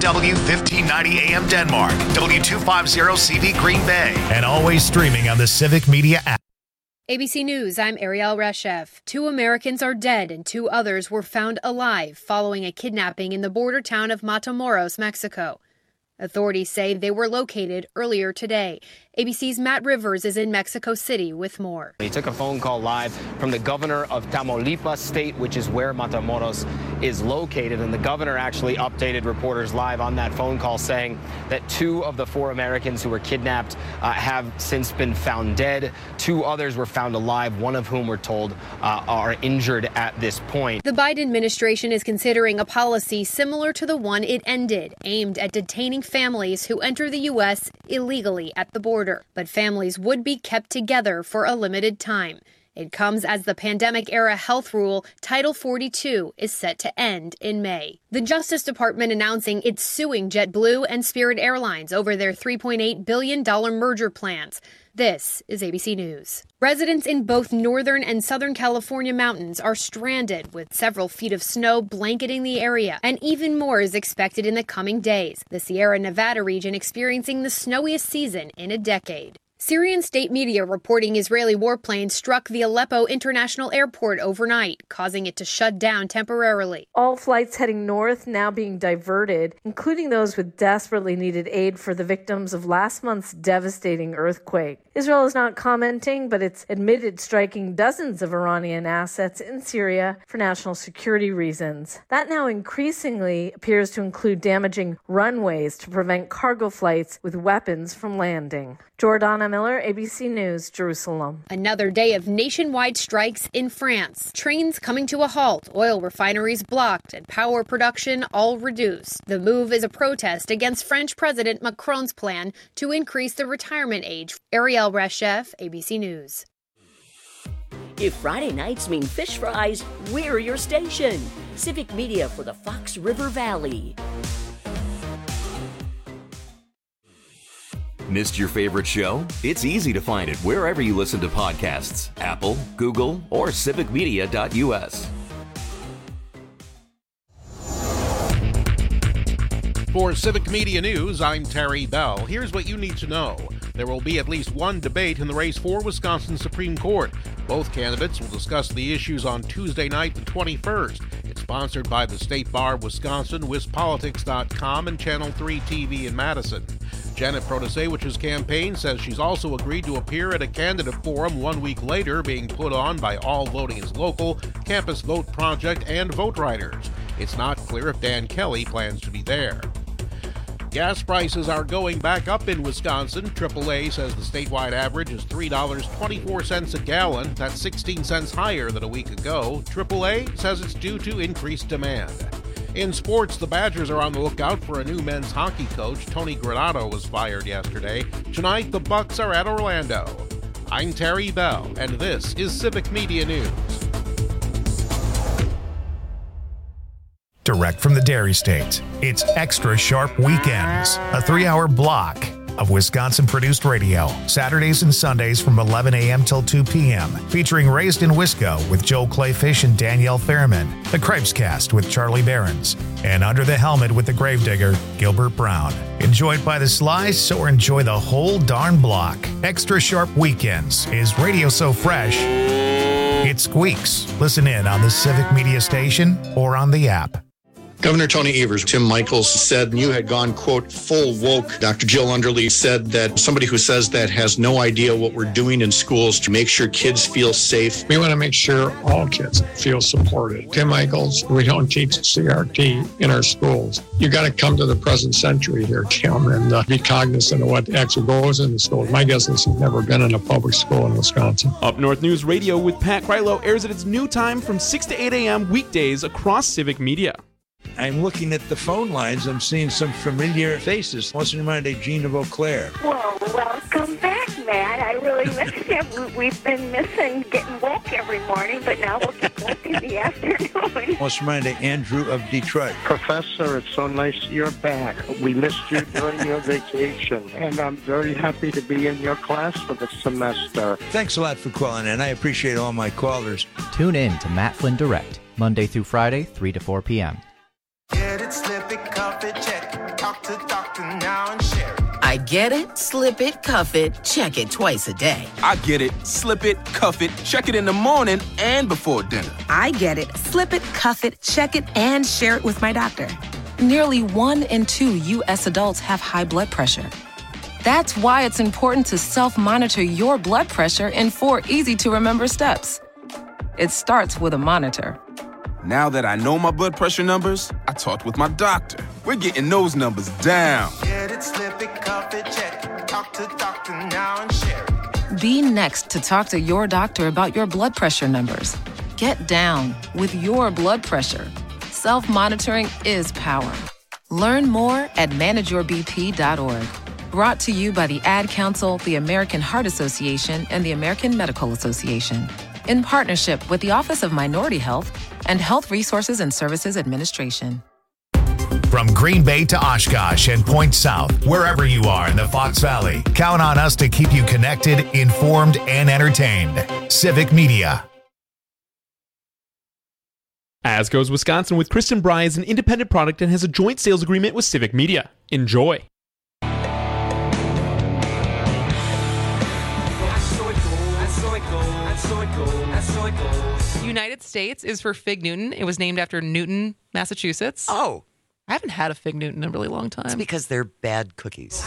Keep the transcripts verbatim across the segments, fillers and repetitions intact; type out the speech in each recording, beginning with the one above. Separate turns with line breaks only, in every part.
W fifteen ninety A M Denmark, W two fifty C V Green Bay, and always streaming on the Civic Media app.
A B C News, I'm Ariel Reshef. Two Americans are dead and two others were found alive following a kidnapping in the border town of Matamoros, Mexico. Authorities say they were located earlier today. A B C's Matt Rivers is in Mexico City with more.
He took a phone call live from the governor of Tamaulipas state, which is where Matamoros is located. And the governor actually updated reporters live on that phone call, saying that two of the four Americans who were kidnapped uh, have since been found dead. Two others were found alive, one of whom we're told uh, are injured at this point.
The Biden administration is considering a policy similar to the one it ended, aimed at detaining families who enter the U S illegally at the border. But families would be kept together for a limited time. It comes as the pandemic-era health rule, Title forty-two, is set to end in May. The Justice Department announcing it's suing JetBlue and Spirit Airlines over their three point eight billion dollars merger plans. This is A B C News. Residents in both northern and southern California mountains are stranded with several feet of snow blanketing the area, and even more is expected in the coming days. The Sierra Nevada region experiencing the snowiest season in a decade. Syrian state media reporting Israeli warplanes struck the Aleppo International Airport overnight, causing it to shut down temporarily.
All flights heading north now being diverted, including those with desperately needed aid for the victims of last month's devastating earthquake. Israel is not commenting, but it's admitted striking dozens of Iranian assets in Syria for national security reasons. That now increasingly appears to include damaging runways to prevent cargo flights with weapons from landing. Jordana Miller, A B C News, Jerusalem.
Another day of nationwide strikes in France. Trains coming to a halt, oil refineries blocked, and power production all reduced. The move is a protest against French President Macron's plan to increase the retirement age. Ariel Reshef, A B C News.
If Friday nights mean fish fries, we're your station. Civic Media for the Fox River Valley.
Missed your favorite show? It's easy to find it wherever you listen to podcasts. Apple, Google, or civic media dot U S.
For Civic Media News, I'm Terry Bell. Here's what you need to know. There will be at least one debate in the race for Wisconsin Supreme Court. Both candidates will discuss the issues on Tuesday night, the twenty-first. It's sponsored by the State Bar of Wisconsin, wis politics dot com, and Channel three T V in Madison. Janet Protasewicz's campaign says she's also agreed to appear at a candidate forum one week later being put on by All Voting is Local, Campus Vote Project, and Vote Writers. It's not clear if Dan Kelly plans to be there. Gas prices are going back up in Wisconsin. triple A says the statewide average is three dollars and twenty-four cents a gallon. That's sixteen cents higher than a week ago. triple A says it's due to increased demand. In sports, the Badgers are on the lookout for a new men's hockey coach. Tony Granato was fired yesterday. Tonight, the Bucks are at Orlando. I'm Terry Bell, and this is Civic Media News.
Direct from the Dairy State, it's Extra Sharp Weekends, a three-hour block of Wisconsin-produced radio, Saturdays and Sundays from eleven a.m. till two p.m., featuring Raised in Wisco with Joel Clayfish and Danielle Fairman, The Cripescast with Charlie Behrens, and Under the Helmet with the Gravedigger, Gilbert Brown. Enjoyed by the slice or enjoy the whole darn block. Extra Sharp Weekends is radio so fresh, it squeaks. Listen in on the Civic Media Station or on the app.
Governor Tony Evers, Tim Michaels said you had gone, quote, full woke. Doctor Jill Underly said that somebody who says that has no idea what we're doing in schools to make sure kids feel safe.
We want to make sure all kids feel supported. Tim Michaels, we don't teach C R T in our schools. You got to come to the present century here, Tim, and uh, be cognizant of what actually goes in the schools. My guess is he's never been in a public school in Wisconsin.
Up North News Radio with Pat Krylo airs at its new time from six to eight a.m. weekdays across Civic Media.
I'm looking at the phone lines. I'm seeing some familiar faces. What's in mind, Gina Vauclair?
Well, welcome back, Matt. I really missed you. We've been missing getting woke every morning, but now we'll get woke in the afternoon.
What's in mind, Andrew of Detroit?
Professor, it's so nice you're back. We missed you during your vacation, and I'm very happy to be in your class for the semester.
Thanks a lot for calling in. I appreciate all my callers.
Tune in to Matt Flynn Direct, Monday through Friday, three to four p.m.
Get it, slip it, cuff it, check.
Talk to the doctor now and share it.
I get it, slip it, cuff it, check it twice a day.
I get it, slip it, cuff it, check it in the morning and before dinner.
I get it, slip it, cuff it, check it, and share it with my doctor. Nearly one in two U S adults have high blood pressure. That's why it's important to self-monitor your blood pressure in four easy-to-remember steps. It starts with a monitor.
Now that I know my blood pressure numbers, I talked with my doctor. We're getting those numbers down.
Get it, slip it, cuff it, check it. Talk to the doctor now and share it.
Be next to talk to your doctor about your blood pressure numbers. Get down with your blood pressure. Self-monitoring is power. Learn more at manage your b p dot org. Brought to you by the Ad Council, the American Heart Association, and the American Medical Association. In partnership with the Office of Minority Health and Health Resources and Services Administration.
From Green Bay to Oshkosh and Point South, wherever you are in the Fox Valley, count on us to keep you connected, informed, and entertained. Civic Media.
As Goes Wisconsin with Kristen Bry is an independent product and has a joint sales agreement with Civic Media. Enjoy.
United States is for Fig Newton. It was named after Newton, Massachusetts.
Oh.
I haven't had a Fig Newton in a really long time.
It's because they're bad cookies.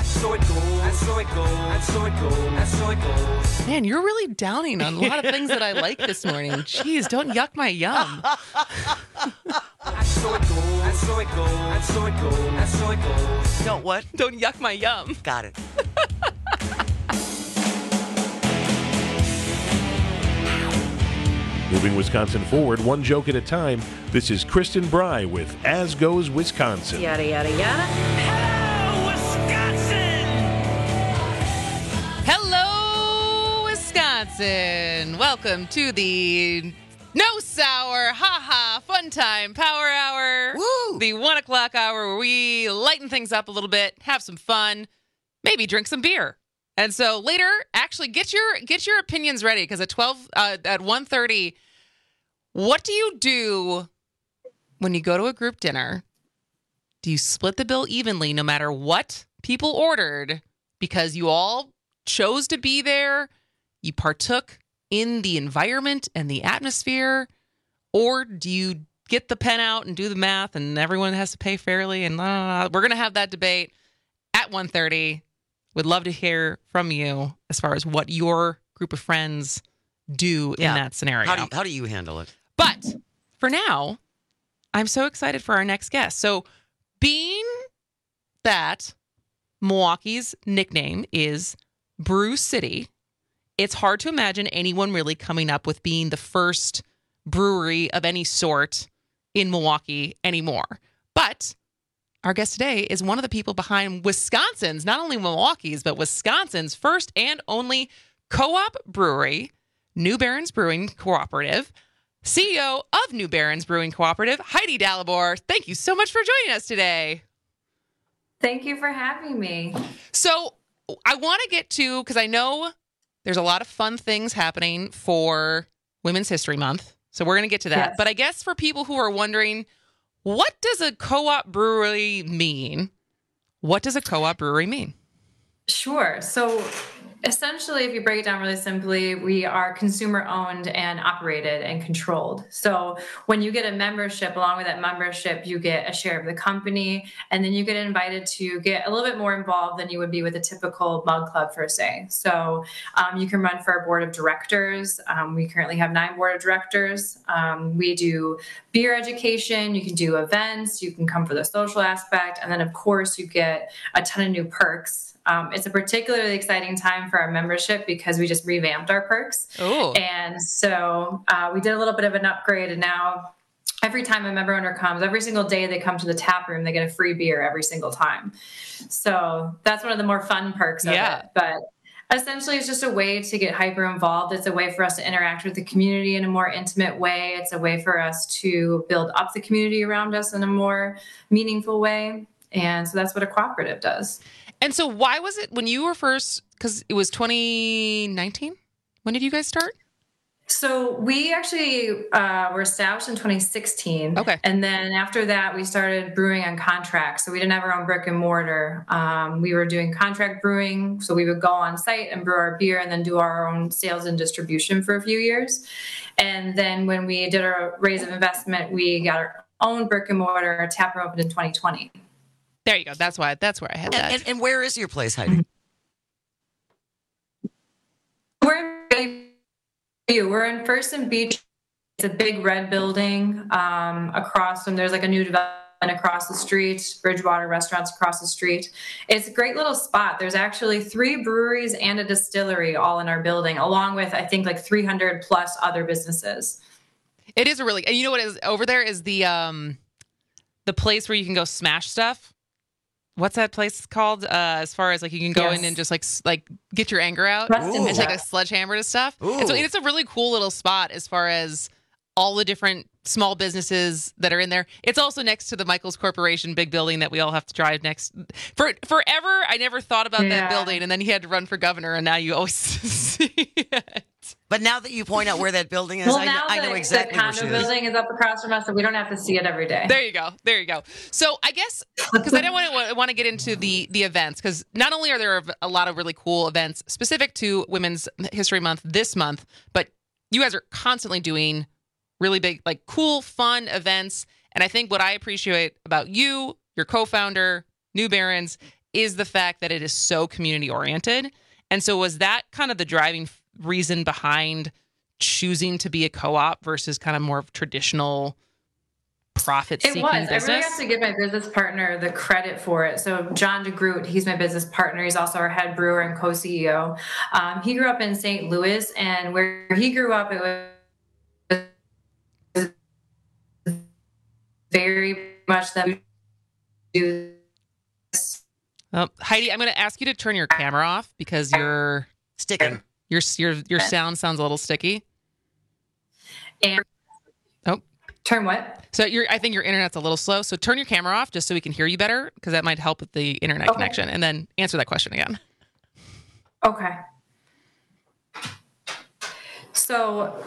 Man, you're really downing on a lot of things that I like this morning. Jeez, don't yuck my yum.
Don't what?
Don't yuck my yum.
Got it.
Moving Wisconsin forward, one joke at a time. This is Kristen Bry with As Goes Wisconsin.
Yada, yada, yada.
Hello, Wisconsin! Hello, Wisconsin! Welcome to the No Sour, ha-ha, fun time, power hour.
Woo!
The one o'clock hour where we lighten things up a little bit, have some fun, maybe drink some beer. And so later, actually get your get your opinions ready, because at twelve uh, at one thirty, what do you do when you go to a group dinner? Do you split the bill evenly no matter what people ordered because you all chose to be there, you partook in the environment and the atmosphere, or do you get the pen out and do the math and everyone has to pay fairly? And uh, we're going to have that debate at one thirty. Would love to hear from you as far as what your group of friends do
yeah.
in that scenario.
How do, you, how do you handle it?
But for now, I'm so excited for our next guest. So being that Milwaukee's nickname is Brew City, it's hard to imagine anyone really coming up with being the first brewery of any sort in Milwaukee anymore. But our guest today is one of the people behind Wisconsin's, not only Milwaukee's, but Wisconsin's first and only co-op brewery, New Barons Brewing Cooperative. C E O of New Barons Brewing Cooperative, Heidi Dalibor. Thank you so much for joining us today.
Thank you for having me.
So I want to get to, because I know there's a lot of fun things happening for Women's History Month. So we're going to get to that.
Yes.
But I guess for people who are wondering, what does a co-op brewery mean? What does a co-op brewery mean?
Sure. So essentially, if you break it down really simply, we are consumer owned and operated and controlled. So when you get a membership, along with that membership, you get a share of the company, and then you get invited to get a little bit more involved than you would be with a typical mug club, per se. So um, you can run for our board of directors. Um, we currently have nine board of directors. Um, we do beer education. You can do events. You can come for the social aspect. And then, of course, you get a ton of new perks. Um, it's a particularly exciting time for our membership because we just revamped our perks.
Ooh.
And so uh, we did a little bit of an upgrade, and now every time a member owner comes, every single day they come to the tap room, they get a free beer every single time. So that's one of the more fun perks of
Yeah.
it. But essentially, it's just a way to get hyper involved. It's a way for us to interact with the community in a more intimate way. It's a way for us to build up the community around us in a more meaningful way. And so that's what a cooperative does.
And so why was it when you were first, because it was twenty nineteen? When did you guys start?
So we actually uh, were established in twenty sixteen. Okay. And then after that, we started brewing on contract. So we didn't have our own brick and mortar. Um, we were doing contract brewing. So we would go on site and brew our beer and then do our own sales and distribution for a few years. And then when we did our raise of investment, we got our own brick and mortar tap room opened in twenty twenty.
There you go. That's why. That's where I had that.
And, and, and where is your place, Heidi?
We're in We're in First and Beach. It's a big red building um, across from. There's like a new development across the street. Bridgewater Restaurants across the street. It's a great little spot. There's actually three breweries and a distillery all in our building, along with I think like three hundred plus other businesses.
It is a really. And you know what is over there is the um, the place where you can go smash stuff. What's that place called? Uh, as far as like you can go yes. in and just like like get your anger out and take a sledgehammer to stuff. Ooh. And so it's a really cool little spot as far as all the different small businesses that are in there. It's also next to the Michaels Corporation big building that we all have to drive next. For forever, I never thought about yeah. that building, and then he had to run for governor, and now you always see it.
But now that you point out where that building is,
well,
I,
now
I
the,
know exactly
the
where she
condo
is.
building is up across from us, so we don't have to see it every day.
There you go. There you go. So I guess because I don't want to want to get into the the events, because not only are there a lot of really cool events specific to Women's History Month this month, but you guys are constantly doing really big, like cool, fun events. And I think what I appreciate about you, your co-founder, New Barons, is the fact that it is so community oriented. And so was that kind of the driving reason behind choosing to be a co-op versus kind of more of traditional profit-seeking business?
It was. I really have to give my business partner the credit for it. So John DeGroot, he's my business partner. He's also our head brewer and co-C E O. Um, he grew up in Saint Louis, and where he grew up, it was very much them do.
Oh, Heidi, I'm going to ask you to turn your camera off because you're
sticking.
Your your your sound sounds a little sticky.
And
oh,
turn what?
So your I think your internet's a little slow. So turn your camera off just so we can hear you better, because that might help with the internet okay. connection. And then answer that question again.
Okay. So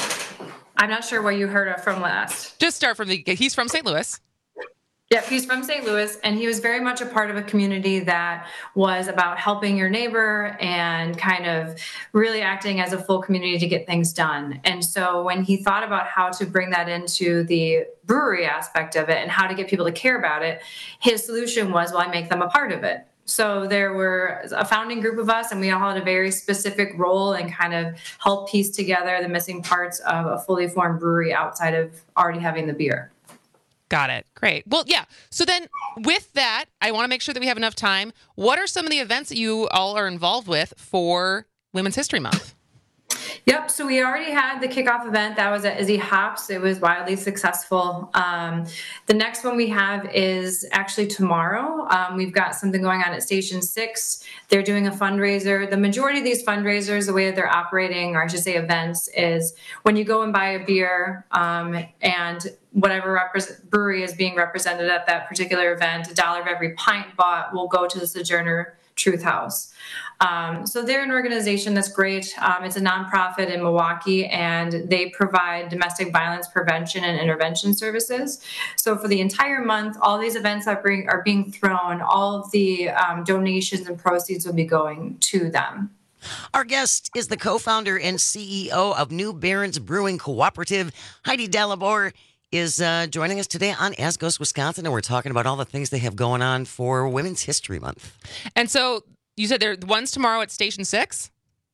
I'm not sure what you heard from last.
Just start from the. He's from Saint Louis.
Yeah, he's from Saint Louis, and he was very much a part of a community that was about helping your neighbor and kind of really acting as a full community to get things done. And so when he thought about how to bring that into the brewery aspect of it and how to get people to care about it, his solution was, well, I make them a part of it. So there were a founding group of us, and we all had a very specific role and kind of help piece together the missing parts of a fully formed brewery outside of already having the beer.
Got it. Great. Well, yeah. So then with that, I want to make sure that we have enough time. What are some of the events that you all are involved with for Women's History Month?
Yep. So we already had the kickoff event. That was at Izzy Hops. It was wildly successful. Um, the next one we have is actually tomorrow. Um, we've got something going on at Station six. They're doing a fundraiser. The majority of these fundraisers, the way that they're operating, or I should say events, is when you go and buy a beer um, and whatever repre- brewery is being represented at that particular event, a dollar of every pint bought will go to the Sojourner Truth House. Um, so they're an organization that's great. Um, it's a nonprofit in Milwaukee, and they provide domestic violence prevention and intervention services. So for the entire month, all these events that bring, are being thrown, all of the um, donations and proceeds will be going to them.
Our guest is the co-founder and C E O of New Barons Brewing Cooperative. Heidi Dalibor is uh, joining us today on As Goes Wisconsin, and we're talking about all the things they have going on for Women's History Month.
And so you said there one's tomorrow at Station six?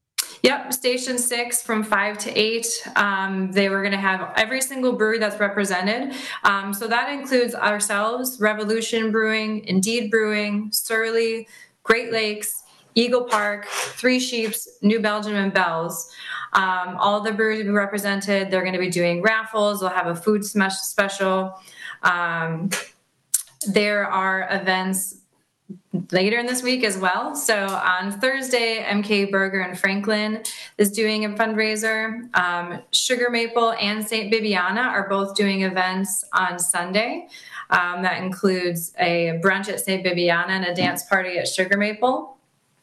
Yep, Station six from five to eight. Um, they were going to have every single brewery that's represented. Um, so that includes ourselves, Revolution Brewing, Indeed Brewing, Surly, Great Lakes, Eagle Park, Three Sheeps, New Belgium, and Bell's. Um, all the breweries will be represented. They're going to be doing raffles. They'll have a food smash special. Um, there are events later in this week as well. So on Thursday, M K Burger in Franklin is doing a fundraiser. Um, Sugar Maple and Saint Bibiana are both doing events on Sunday. Um, that includes a brunch at Saint Bibiana and a dance party at Sugar Maple.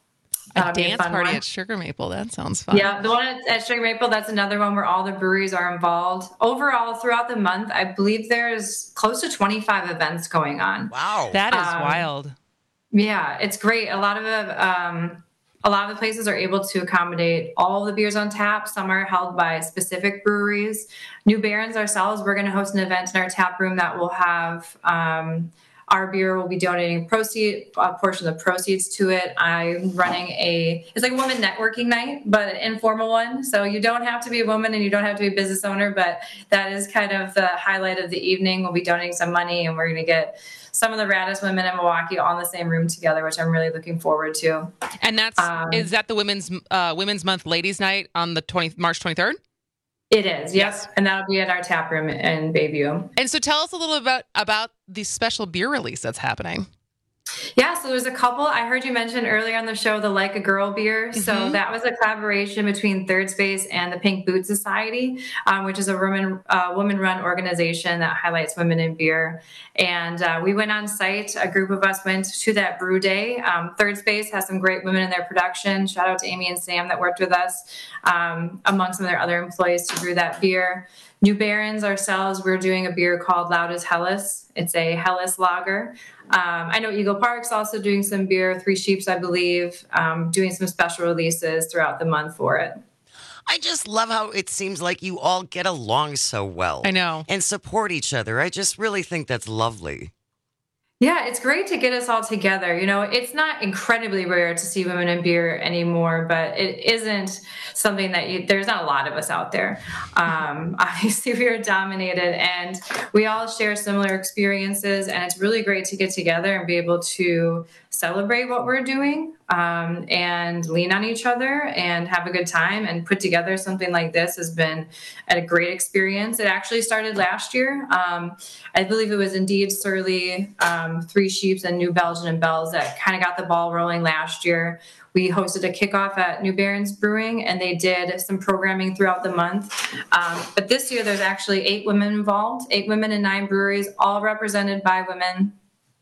That'll
A
be a
dance
fun
party
one.
at Sugar Maple. That sounds fun.
Yeah, the one at, at Sugar Maple, that's another one where all the breweries are involved. Overall, throughout the month, I believe there's close to twenty-five events going on.
Wow.
That is
Um,
wild.
Yeah, it's great. A lot of the, um, a lot of the places are able to accommodate all of the beers on tap. Some are held by specific breweries. New Barons ourselves, we're going to host an event in our tap room that will have um, our beer will be donating proceed a portion of the proceeds to it. I'm running a it's like a woman networking night, but an informal one. So you don't have to be a woman and you don't have to be a business owner, but that is kind of the highlight of the evening. We'll be donating some money, and we're going to get some of the raddest women in Milwaukee all in the same room together, which I'm really looking forward to.
And that's
Um,
is that the women's uh, Women's Month Ladies Night on the twentieth March twenty-third?
It is, yes. And that'll be at our tap room in Bayview.
And so tell us a little about about the special beer release that's happening.
Yeah, so there's a couple. I heard you mention earlier on the show the Like a Girl beer. So
Mhm.
that was a collaboration between Third Space and the Pink Boot Society, um, which is a woman uh, woman-run organization that highlights women in beer. And uh, we went on site. A group of us went to that brew day. Um, Third Space has some great women in their production. Shout out to Amy and Sam that worked with us, um, among some of their other employees to brew that beer. New Barons ourselves, we're doing a beer called Loud as Hellas. It's a Hellas lager. Um, I know Eagle Park's also doing some beer, Three Sheeps, I believe, um, doing some special releases throughout the month for it.
I just love how it seems like you all get along so well.
I know.
And support each other. I just really think that's lovely.
Yeah, it's great to get us all together. You know, it's not incredibly rare to see women in beer anymore, but it isn't something that you, there's not a lot of us out there. Um, obviously, we are dominated and we all share similar experiences, and it's really great to get together and be able to celebrate what we're doing um, and lean on each other and have a good time and put together something like this has been a great experience. It actually started last year. Um, I believe it was indeed Surly, um, Three Sheeps, and New Belgian and Bells that kind of got the ball rolling last year. We hosted a kickoff at New Barons Brewing, and they did some programming throughout the month. Um, but this year, there's actually eight women involved, eight women in nine breweries, all represented by women.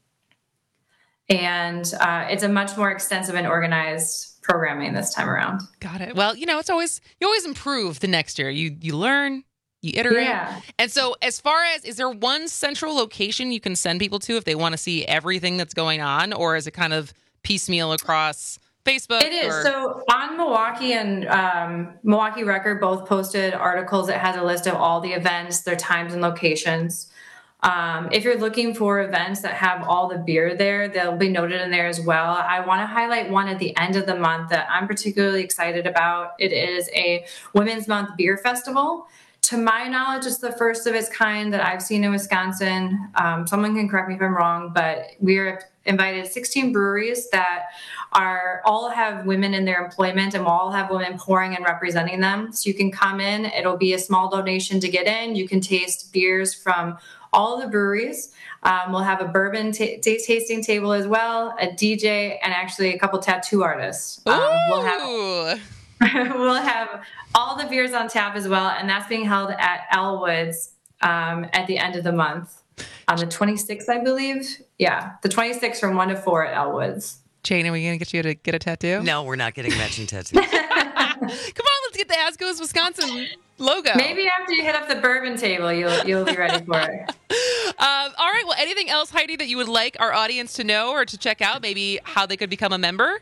And uh, it's a much more extensive and organized programming this time around.
Got it. Well, you know, it's always you always improve the next year. You you learn, you iterate.
Yeah.
And so as far as is there one central location you can send people to if they want to see everything that's going on, or is it kind of piecemeal across Facebook?
It is.
Or...
So on Milwaukee and um, Milwaukee Record both posted articles that has a list of all the events, their times and locations. Um, if you're looking for events that have all the beer there, they'll be noted in there as well. I want to highlight one at the end of the month that I'm particularly excited about. It is a Women's Month Beer Festival. To my knowledge, it's the first of its kind that I've seen in Wisconsin. Um, someone can correct me if I'm wrong, but we're invited sixteen breweries that are all have women in their employment and will all have women pouring and representing them. So you can come in. It'll be a small donation to get in. You can taste beers from all the breweries. Um, we'll have a bourbon t- t- tasting table as well, a D J, and actually a couple tattoo artists. Um, we'll have we'll have all the beers on tap as well, and that's being held at Elwood's um, at the end of the month on the twenty-sixth, I believe. Yeah, the twenty-sixth from one to four at Elwood's.
Jane, are we going to get you to get a tattoo?
No, we're not getting matching tattoos.
Come on, let's get the As Goes Wisconsin logo.
Maybe after you hit up the bourbon table, you'll you'll be ready for it.
Um, all right. Well, anything else, Heidi, that you would like our audience to know or to check out? Maybe how they could become a member?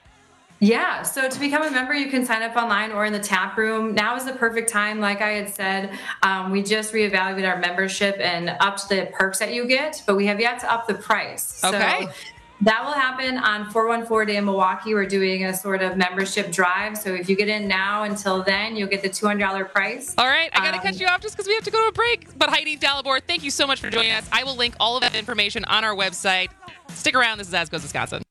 Yeah, so to become a member, you can sign up online or in the tap room. Now is the perfect time. Like I had said, um, we just reevaluated our membership and upped the perks that you get, but we have yet to up the price.
Okay.
So that will happen on four one four Day in Milwaukee. We're doing a sort of membership drive. So if you get in now until then, you'll get the two hundred dollars price.
All right. I got to
Um,
cut you off just because we have to go to a break. But Heidi Dalibor, thank you so much for joining us. I will link all of that information on our website. Stick around. This is As Goes Wisconsin.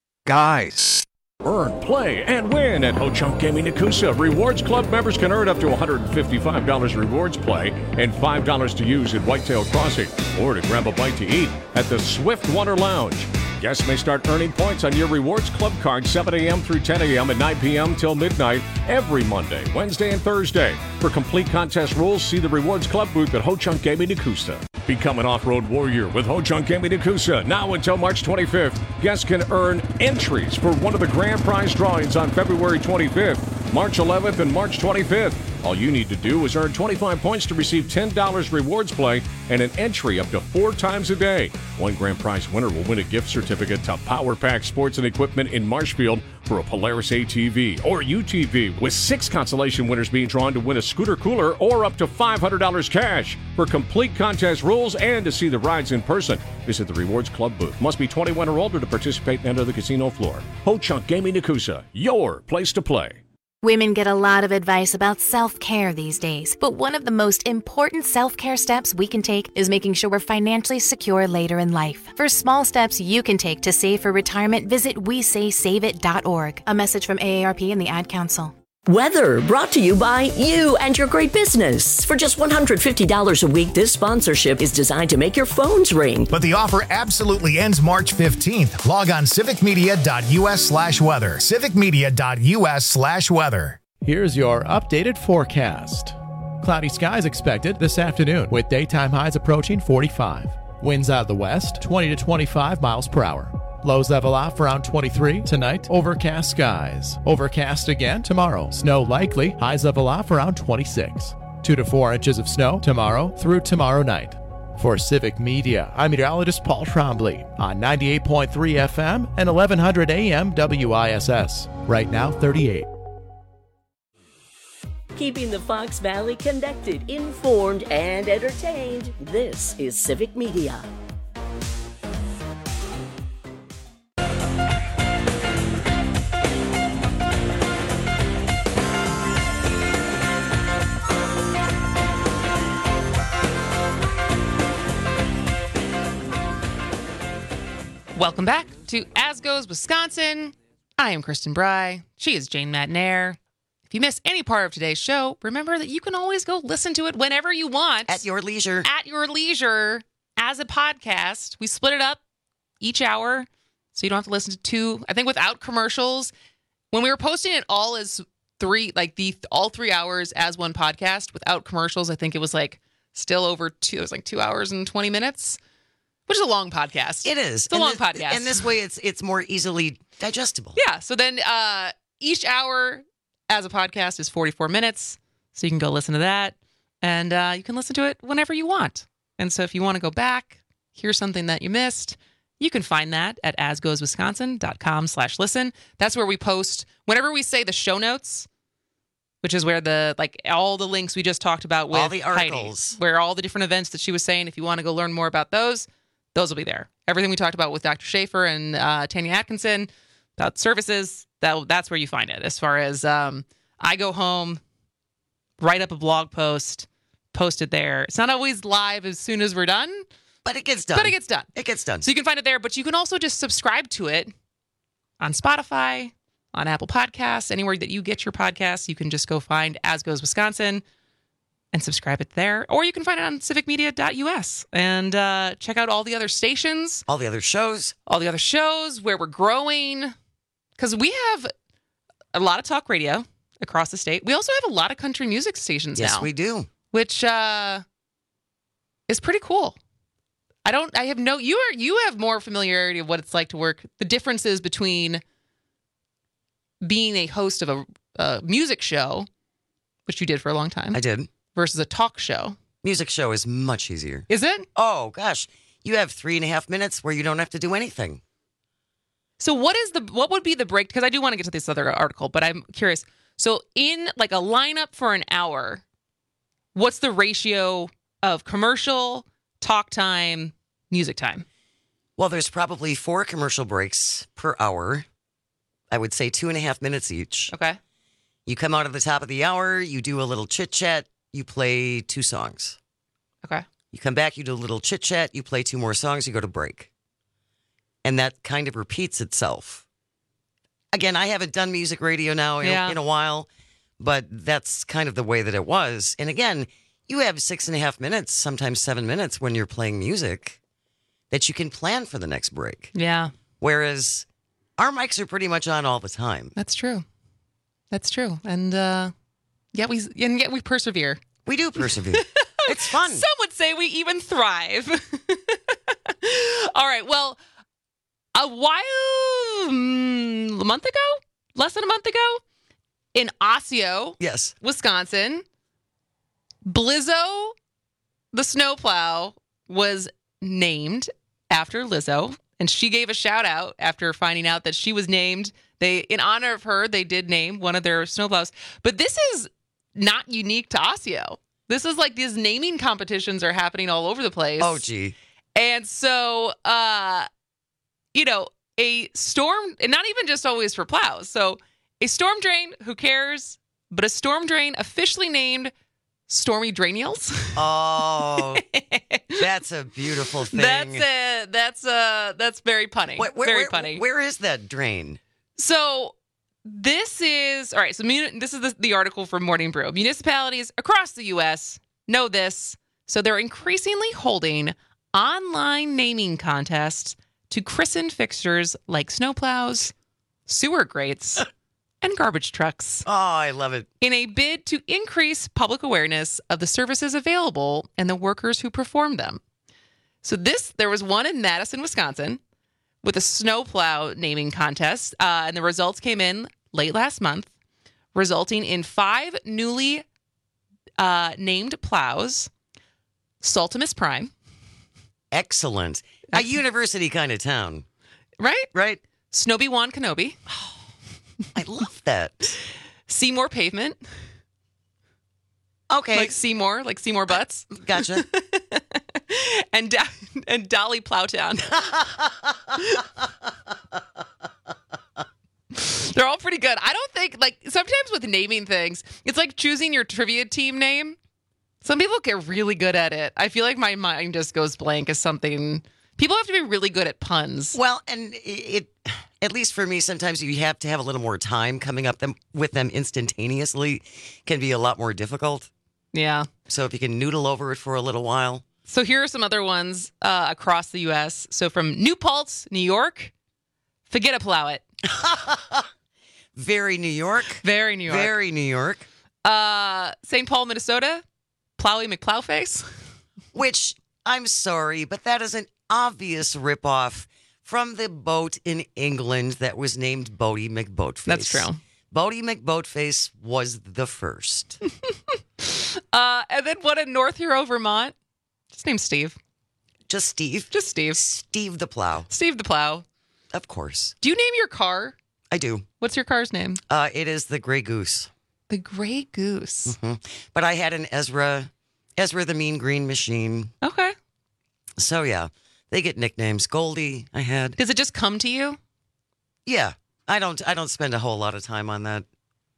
Guys. Earn, play, and win at Ho-Chunk Gaming Nakusa. Rewards Club members can earn up to one hundred fifty-five dollars rewards play and five dollars to use at Whitetail Crossing or to grab a bite to eat at the Swift Water Lounge. Guests may start earning points on your Rewards Club card seven a.m. through ten a.m. and nine p.m. till midnight every Monday, Wednesday, and Thursday. For complete contest rules, see the Rewards Club booth at Ho-Chunk Gaming Nakusa. Become an off-road warrior with Ho-Chunk Gaming Yakuza. Now until March twenty-fifth, guests can earn entries for one of the grand prize drawings on February twenty-fifth, March eleventh, and March twenty-fifth. All you need to do is earn twenty-five points to receive ten dollars rewards play and an entry up to four times a day. One grand prize winner will win a gift certificate to Power Pack Sports and Equipment in Marshfield for a Polaris A T V or U T V, with six consolation winners being drawn to win a scooter cooler or up to five hundred dollars cash. For complete contest rules and to see the rides in person, visit the Rewards Club booth. Must be twenty-one or older to participate and enter the casino floor. Ho-Chunk Gaming Yakuza, your place to play.
Women get a lot of advice about self-care these days, but one of the most important self-care steps we can take is making sure we're financially secure later in life. For small steps you can take to save for retirement, visit we say save it dot org. A message from A A R P and the Ad Council.
Weather brought to you by you and your great business. For just one hundred fifty dollars a week, this sponsorship is designed to make your phones ring.
But the offer absolutely ends March fifteenth. Log on civicmedia.us slash weather. civicmedia.us slash weather.
Here's your updated forecast. Cloudy skies expected this afternoon with daytime highs approaching forty-five. Winds out of the west, twenty to twenty-five miles per hour. Lows level off around twenty-three. Tonight, overcast skies. Overcast again tomorrow. Snow likely. Highs level off around twenty-six. Two to four inches of snow tomorrow through tomorrow night. For Civic Media, I'm meteorologist Paul Trombley on ninety-eight point three F M and eleven hundred A M W I S S. Right now, thirty-eight.
Keeping the Fox Valley connected, informed, and entertained. This is Civic Media.
Welcome back to As Goes Wisconsin. I am Kristen Bry. She is Jane Matnair. If you miss any part of today's show, remember that you can always go listen to it whenever you want.
At your leisure.
At your leisure as a podcast. We split it up each hour so you don't have to listen to two, I think without commercials. When we were posting it all as three, like the all three hours as one podcast without commercials, I think it was like still over two, it was like two hours and twenty minutes. Which is a long podcast.
It is.
It's a
and
long
this,
podcast.
And this way it's it's more easily digestible.
Yeah. So then uh, each hour as a podcast is forty-four minutes. So you can go listen to that. And uh, you can listen to it whenever you want. And so if you want to go back, hear something that you missed, you can find that at asgoeswisconsin.com slash listen. That's where we post, whenever we say the show notes, which is where the, like all the links we just talked about with
all the articles,
Heidi, where all the different events that she was saying, if you want to go learn more about those, those will be there. Everything we talked about with Doctor Schaefer and uh, Tanya Atkinson about services, that that's where you find it. As far as um, I go home, write up a blog post, post it there. It's not always live as soon as we're done.
But it gets done.
But it gets done.
It gets done.
So you can find it there, but you can also just subscribe to it on Spotify, on Apple Podcasts, anywhere that you get your podcasts. You can just go find As Goes Wisconsin and subscribe it there. Or you can find it on civic media dot U S and uh, check out all the other stations.
All the other shows.
All the other shows, where we're growing. Because we have a lot of talk radio across the state. We also have a lot of country music stations
yes,
now.
Yes, we do.
Which uh, is pretty cool. I don't, I have no, you are, you have more familiarity of what it's like to work, the differences between being a host of a, a music show, which you did for a long time.
I did.
Versus a talk show.
Music show is much easier.
Is it?
Oh, gosh. You have three and a half minutes where you don't have to do anything.
So what is the, what would be the break? Because I do want to get to this other article, but I'm curious. So in like a lineup for an hour, what's the ratio of commercial, talk time, music time?
Well, there's probably four commercial breaks per hour. I would say two and a half minutes each.
Okay.
You come out at the top of the hour, you do a little chit chat, you play two songs.
Okay.
You come back, you do a little chit chat, you play two more songs, you go to break. And that kind of repeats itself. Again, I haven't done music radio now in,
yeah.
in a while, but that's kind of the way that it was. And again, you have six and a half minutes, sometimes seven minutes when you're playing music that you can plan for the next break.
Yeah.
Whereas our mics are pretty much on all the time.
That's true. That's true. And uh, yet we and yet we persevere.
We do persevere. It's fun.
Some would say we even thrive. All right. Well, a while, mm, a month ago, less than a month ago, in Osseo,
yes,
Wisconsin, Blizzo, the snowplow, was named after Lizzo, and she gave a shout out after finding out that she was named. They, in honor of her, they did name one of their snowplows. But this is not unique to Osseo. This is like these naming competitions are happening all over the place.
Oh, gee.
And so, uh, you know, a storm, and not even just always for plows. So a storm drain, who cares? But a storm drain officially named Stormy Drainials.
Oh, that's a beautiful thing.
That's a, that's a, that's very punny.
Wait, where,
very
where,
punny.
Where is that drain?
So this is, all right, so mun- this is the, the article from Morning Brew. Municipalities across the U S know this, so they're increasingly holding online naming contests to christen fixtures like snowplows, sewer grates, and garbage trucks.
Oh, I love it.
In a bid to increase public awareness of the services available and the workers who perform them. So this, there was one in Madison, Wisconsin, with a snowplow naming contest, uh, and the results came in late last month, resulting in five newly uh, named plows. Saltimus Prime.
Excellent. A university kind of town.
Right?
Right.
Snowy Wan Kenobi.
I love that.
Seymour Pavement.
Okay.
Like Seymour, like Seymour Butts.
Gotcha.
and Do- and Dolly Plowtown. They're all pretty good. I don't think, like, sometimes with naming things, it's like choosing your trivia team name. Some people get really good at it. I feel like my mind just goes blank as something. People have to be really good at puns.
Well, and it, at least for me, sometimes you have to have a little more time. Coming up them with them instantaneously can be a lot more difficult.
Yeah.
So if you can noodle over it for a little while.
So here are some other ones uh, across the U S. So from New Paltz, New York, forget a plow it.
Very New York.
Very New York.
Very New York.
Uh, Saint Paul, Minnesota, Plowy McPlowface.
Which, I'm sorry, but that is an obvious ripoff from the boat in England that was named Bodie McBoatface.
That's true.
Bodie McBoatface was the first.
uh, and then one in North Hero, Vermont. Just named Steve.
Just Steve?
Just Steve.
Steve the Plow.
Steve the Plow.
Of course.
Do you name your car?
I do.
What's your car's name?
Uh, it is the Grey Goose.
The Grey Goose.
Mm-hmm. But I had an Ezra, Ezra the Mean Green Machine.
Okay.
So, yeah, they get nicknames. Goldie, I had.
Does it just come to you?
Yeah. I don't I don't spend a whole lot of time on that.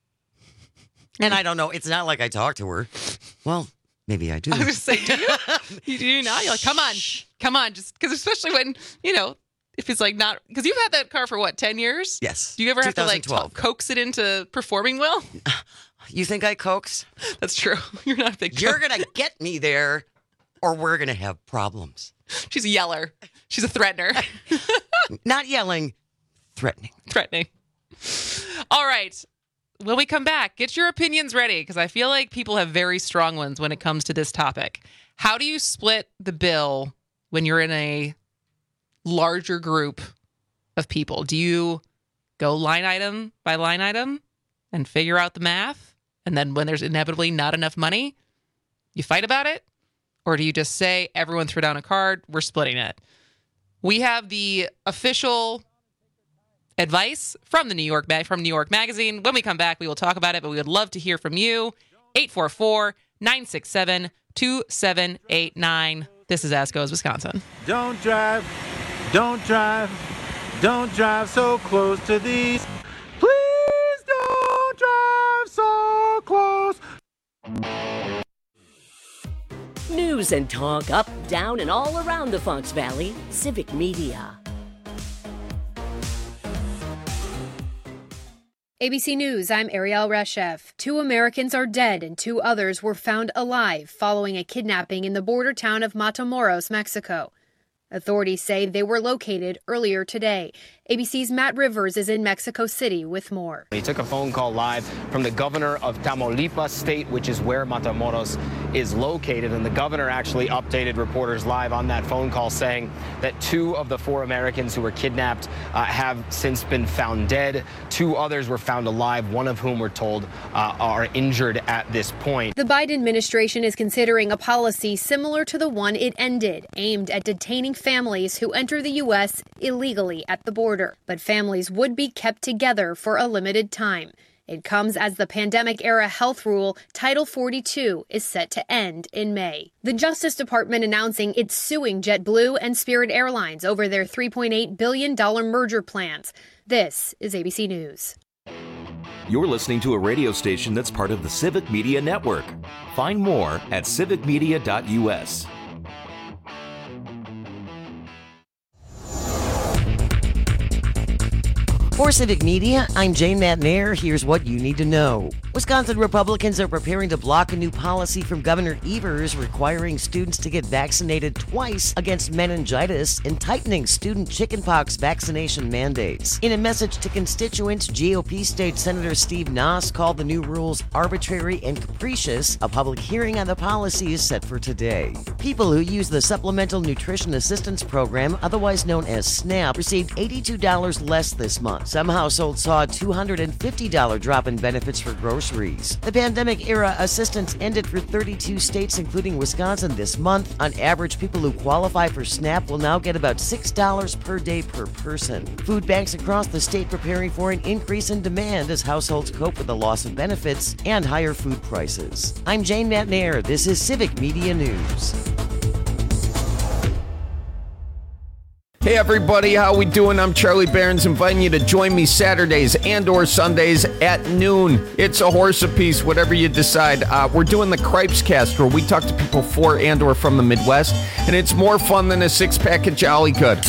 And I don't know. It's not like I talk to her. Well, maybe I do.
I was going to say, do you? you do not? You're like, come on. Come on. Just because especially when, you know, if it's like not, because you've had that car for what, ten years?
Yes.
Do you ever have to like t- coax it into performing well?
You think I coax?
That's true. You're not a big
You're going to get me there or we're going to have problems.
She's a yeller. She's a threatener.
Not yelling, threatening.
Threatening. All right. When we come back, get your opinions ready because I feel like people have very strong ones when it comes to this topic. How do you split the bill when you're in a larger group of people? Do you go line item by line item and figure out the math? And then when there's inevitably not enough money, you fight about it? Or do you just say, everyone throw down a card, we're splitting it? We have the official advice from the New York from New York Magazine. When we come back, we will talk about it, but we would love to hear from you. eight four four, nine six seven, two seven eight nine. This is Ask Goes Wisconsin.
Don't drive, don't drive, don't drive so close to these. Please don't drive so close.
News and talk up, down, and all around the Fox Valley. Civic Media.
A B C News, I'm Ariel Reshef. Two Americans are dead and two others were found alive following a kidnapping in the border town of Matamoros, Mexico. Authorities say they were located earlier today. A B C's Matt Rivers is in Mexico City with more.
He took a phone call live from the governor of Tamaulipas state, which is where Matamoros is located. And the governor actually updated reporters live on that phone call, saying that two of the four Americans who were kidnapped uh, have since been found dead. Two others were found alive, one of whom we're told uh, are injured at this point.
The Biden administration is considering a policy similar to the one it ended, aimed at detaining families who enter the U S illegally at the border. But families would be kept together for a limited time. It comes as the pandemic-era health rule, Title forty-two, is set to end in May. The Justice Department announcing it's suing JetBlue and Spirit Airlines over their three point eight billion dollars merger plans. This is A B C News.
You're listening to a radio station that's part of the Civic Media Network. Find more at civic media dot U S.
For Civic Media, I'm Jane Matnair. Here's what you need to know. Wisconsin Republicans are preparing to block a new policy from Governor Evers requiring students to get vaccinated twice against meningitis and tightening student chickenpox vaccination mandates. In a message to constituents, G O P State Senator Steve Noss called the new rules arbitrary and capricious. A public hearing on the policy is set for today. People who use the Supplemental Nutrition Assistance Program, otherwise known as SNAP, received eighty-two dollars less this month. Some households saw a two hundred fifty dollars drop in benefits for groceries. The pandemic-era assistance ended for thirty-two states, including Wisconsin, this month. On average, people who qualify for SNAP will now get about six dollars per day per person. Food banks across the state preparing for an increase in demand as households cope with the loss of benefits and higher food prices. I'm Jane Matnair. This is Civic Media News.
Hey everybody, how we doing? I'm Charlie Behrens, inviting you to join me Saturdays and or Sundays at noon. It's a horse apiece, whatever you decide. Uh, we're doing the Cripes Cast, where we talk to people for and or from the Midwest, and it's more fun than a six-pack of Jolly Good.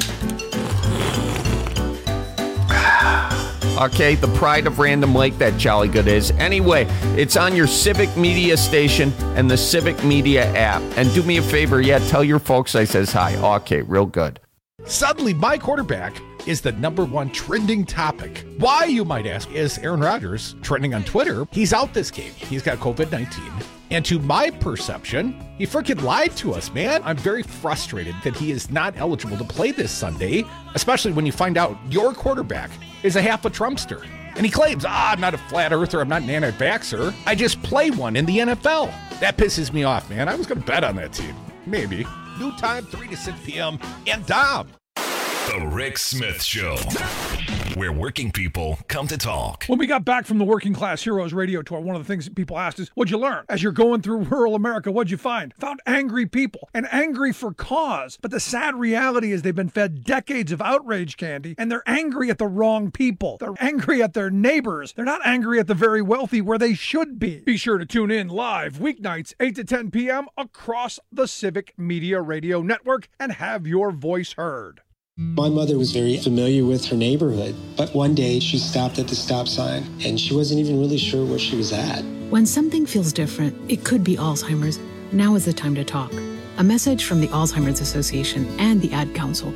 Okay, the pride of Random Lake, that Jolly Good is. Anyway, it's on your Civic Media station and the Civic Media app. And do me a favor, yeah, tell your folks I says hi. Okay, real good.
Suddenly, my quarterback is the number one trending topic. Why, you might ask, is Aaron Rodgers trending on Twitter? He's out this game. He's got covid nineteen. And to my perception, he freaking lied to us, man. I'm very frustrated that he is not eligible to play this Sunday, especially when you find out your quarterback is a half a Trumpster. And he claims, ah, I'm not a flat earther, I'm not an anti-vaxxer. I just play one in the N F L. That pisses me off, man. I was going to bet on that team. Maybe. New time, three to six p.m. and Dom.
The Rick Smith Show, where working people come to talk.
When we got back from the Working Class Heroes radio tour, one of the things that people asked is, what'd you learn? As you're going through rural America, what'd you find? Found angry people, and angry for cause. But the sad reality is they've been fed decades of outrage candy, and they're angry at the wrong people. They're angry at their neighbors. They're not angry at the very wealthy where they should be. Be sure to tune in live weeknights, eight to ten p.m. across the Civic Media Radio Network and have your voice heard.
My mother was very familiar with her neighborhood, but one day she stopped at the stop sign and she wasn't even really sure where she was at.
When something feels different, it could be Alzheimer's. Now is the time to talk. A message from the Alzheimer's Association and the Ad Council.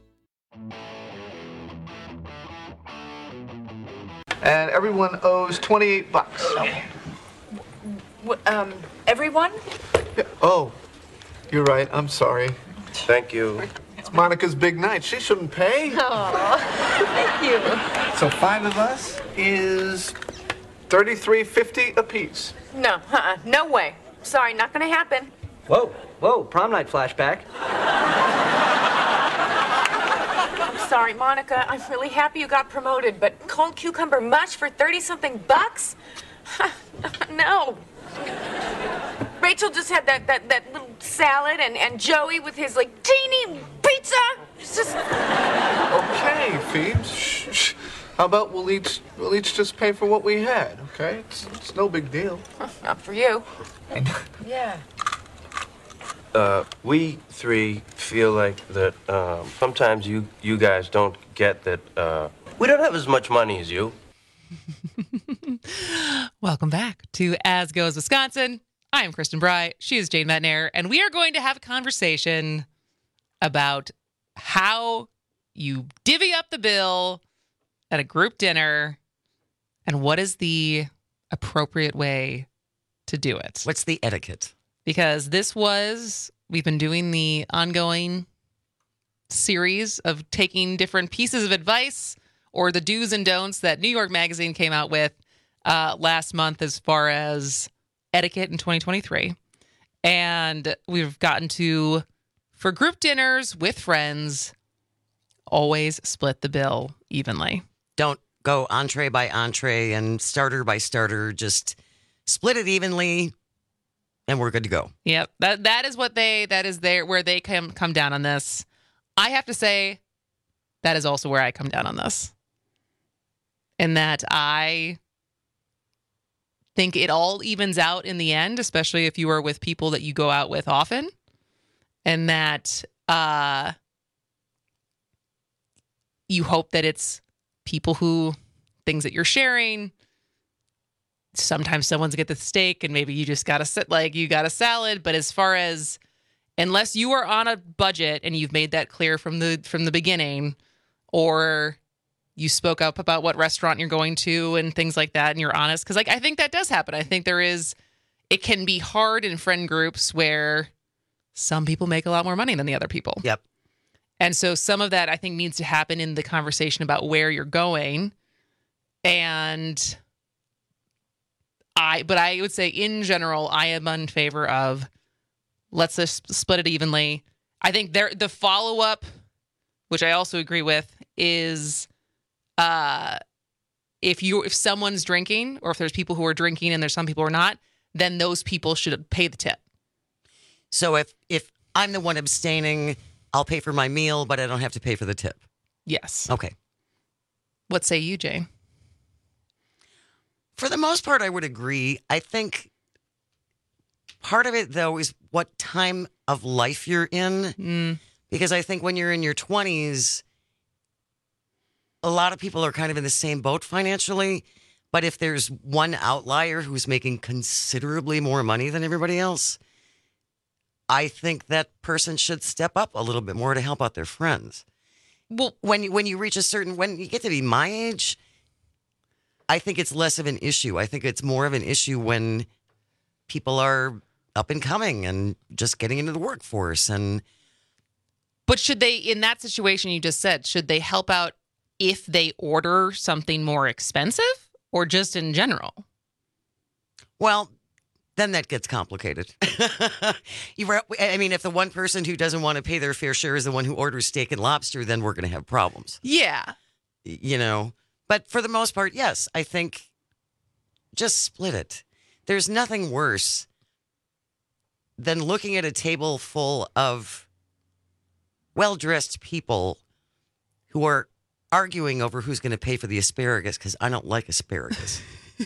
And everyone owes twenty-eight bucks.
W- um, everyone?
Yeah. Oh, you're right. I'm sorry. Thank you. It's Monica's big night. She shouldn't pay.
Oh, thank you.
So five of us is thirty-three fifty apiece.
No, uh-uh, no way. Sorry, not gonna happen.
Whoa, whoa, prom night flashback.
I'm sorry, Monica. I'm really happy you got promoted, but cold cucumber mush for thirty-something bucks? No. Rachel just had that, that, that little salad, and, and Joey with his, like, teeny pizza. It's just...
Okay, Phoebes. Shh, shh. How about we'll each, we'll each just pay for what we had, okay? It's, it's no big deal.
Not for you. Yeah.
Uh, we three feel like that um, sometimes you, you guys don't get that uh, we don't have as much money as you.
Welcome back to As Goes Wisconsin. I am Kristen Bry. She is Jane Matnair. And we are going to have a conversation about how you divvy up the bill at a group dinner, and what is the appropriate way to do it?
What's the etiquette?
Because this was, we've been doing the ongoing series of taking different pieces of advice or the do's and don'ts that New York Magazine came out with uh, last month as far as etiquette in twenty twenty-three. And we've gotten to, for group dinners with friends, always split the bill evenly.
Don't go entree by entree and starter by starter. Just split it evenly, and we're good to go.
Yep, that that is what they that is there where they come come down on this. I have to say, that is also where I come down on this, in that I think it all evens out in the end, especially if you are with people that you go out with often, and that uh, you hope that it's people who, things that you're sharing. Sometimes someone's get the steak and maybe you just got to sit like you got a salad. But as far as, unless you are on a budget and you've made that clear from the, from the beginning, or you spoke up about what restaurant you're going to and things like that, and you're honest. Cause like, I think that does happen. I think there is, it can be hard in friend groups where some people make a lot more money than the other people.
Yep.
And so some of that I think needs to happen in the conversation about where you're going. And I, but I would say in general, I am in favor of let's just split it evenly. I think there, the follow-up, which I also agree with, is uh, if you, if someone's drinking, or if there's people who are drinking and there's some people who are not, then those people should pay the tip.
So if, if I'm the one abstaining, I'll pay for my meal, but I don't have to pay for the tip.
Yes.
Okay.
What say you, Jane?
For the most part, I would agree. I think part of it, though, is what time of life you're in.
Mm.
Because I think when you're in your twenties, a lot of people are kind of in the same boat financially. But if there's one outlier who's making considerably more money than everybody else, I think that person should step up a little bit more to help out their friends.
Well,
when you, when you reach a certain, when you get to be my age, I think it's less of an issue. I think it's more of an issue when people are up and coming and just getting into the workforce. And
but should they, in that situation you just said, should they help out if they order something more expensive, or just in general?
Well, then that gets complicated. you were, I mean, if the one person who doesn't want to pay their fair share is the one who orders steak and lobster, then we're going to have problems.
Yeah.
You know, but for the most part, yes, I think just split it. There's nothing worse than looking at a table full of well-dressed people who are arguing over who's going to pay for the asparagus because I don't like asparagus.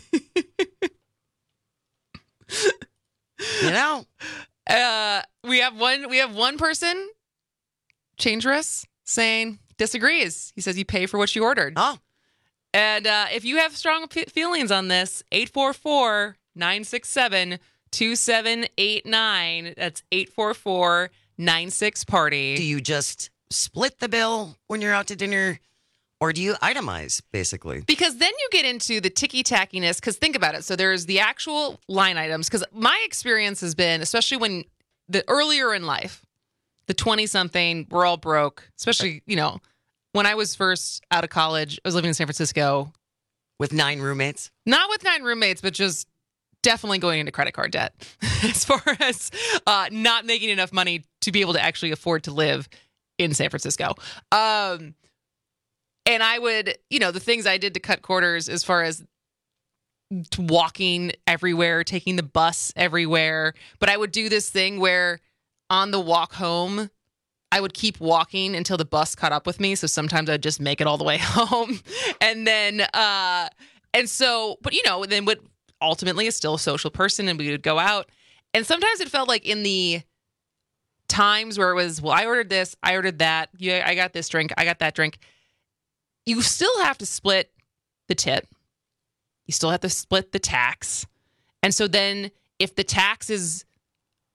You know,
uh, we have one. We have one person, Changerous, saying disagrees. He says you pay for what you ordered.
Oh,
and uh, if you have strong p- feelings on this, eight four four, nine six seven, two seven eight nine. That's eight four four, nine six party.
Do you just split the bill when you're out to dinner? Or do you itemize, basically?
Because then you get into the ticky-tackiness, because think about it. So there's the actual line items, because my experience has been, especially when the earlier in life, the twenty-something, we're all broke, especially, you know, when I was first out of college, I was living in San Francisco.
With nine roommates?
Not with nine roommates, but just definitely going into credit card debt as far as uh, not making enough money to be able to actually afford to live in San Francisco. Um And I would, you know, the things I did to cut quarters as far as walking everywhere, taking the bus everywhere. But I would do this thing where on the walk home, I would keep walking until the bus caught up with me. So sometimes I'd just make it all the way home. And then, uh, and so, but you know, then what ultimately is still a social person, and we would go out. And sometimes it felt like in the times where it was, well, I ordered this, I ordered that. Yeah, I got this drink, I got that drink. You still have to split the tip. You still have to split the tax. And so then if the tax is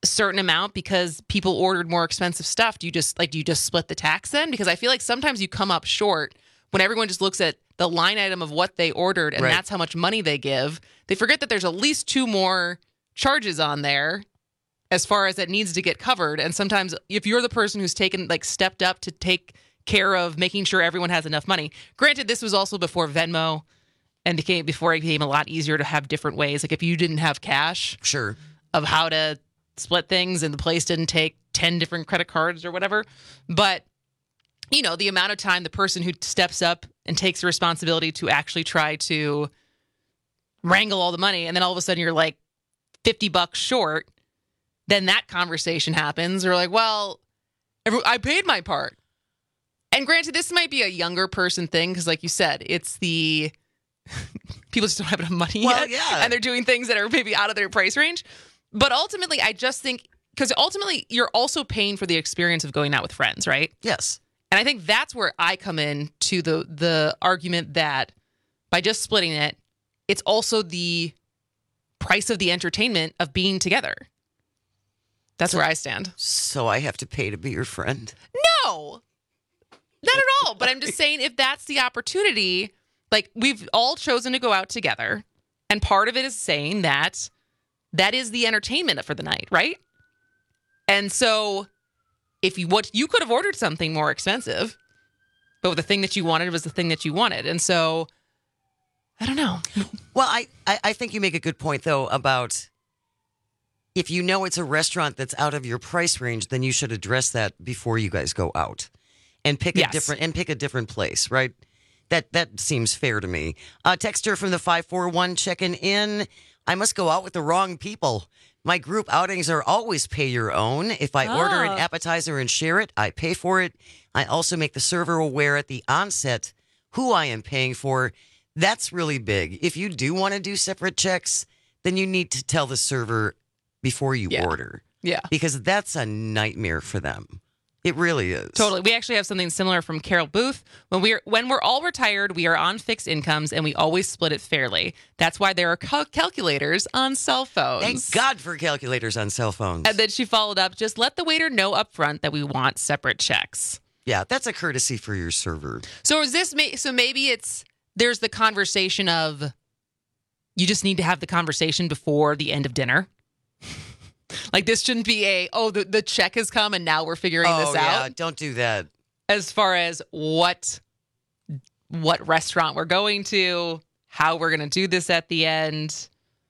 a certain amount because people ordered more expensive stuff? Do you just like do you just split the tax then? Because I feel like sometimes you come up short when everyone just looks at the line item of what they ordered and
Right.
that's how much money they give. They forget that there's at least two more charges on there as far as that needs to get covered. And sometimes if you're the person who's taken like stepped up to take care of making sure everyone has enough money. Granted, this was also before Venmo and became before it became a lot easier to have different ways. Like if you didn't have cash,
sure,
of how to split things and the place didn't take ten different credit cards or whatever. But you know, the amount of time the person who steps up and takes the responsibility to actually try to wrangle all the money, and then all of a sudden you're like fifty bucks short, then that conversation happens. They're like, well, every- I paid my part. And granted, this might be a younger person thing because, like you said, it's the people just don't have enough money
Well,
yet.
yeah.
And they're doing things that are maybe out of their price range. But ultimately, I just think, because ultimately, you're also paying for the experience of going out with friends, right?
Yes.
And I think that's where I come in to the the argument that by just splitting it, it's also the price of the entertainment of being together. That's
So-
where I stand.
So I have to pay to be your friend?
No, not at all. But I'm just saying, if that's the opportunity, like we've all chosen to go out together, and part of it is saying that that is the entertainment for the night, right? And so, if you what you could have ordered something more expensive, but the thing that you wanted was the thing that you wanted, and so I don't know.
Well, I, I, I think you make a good point, though, about if you know it's a restaurant that's out of your price range, then you should address that before you guys go out and pick
Yes.
a different and pick a different place, right? That that seems fair to me. Uh, texter from the five four one checking in. I must go out with the wrong people. My group outings are always pay your own. If I order an
Ah.
appetizer and share it, I pay for it. I also make the server aware at the onset who I am paying for. That's really big. If you do want to do separate checks, then you need to tell the server before you
Yeah.
order.
Yeah.
Because that's a nightmare for them. It really is.
Totally. We actually have something similar from Carol Booth. When we're when we're all retired, we are on fixed incomes and we always split it fairly. That's why there are cal- calculators on cell phones.
Thank God for calculators on cell phones.
And then she followed up, just let the waiter know up front that we want separate checks.
Yeah, that's a courtesy for your server.
So is this ma- so maybe it's there's the conversation of you just need to have the conversation before the end of dinner. Like this shouldn't be a, oh, the, the check has come and now we're figuring
oh,
this
yeah,
out.
don't do that.
As far as what what restaurant we're going to, how we're going to do this at the end.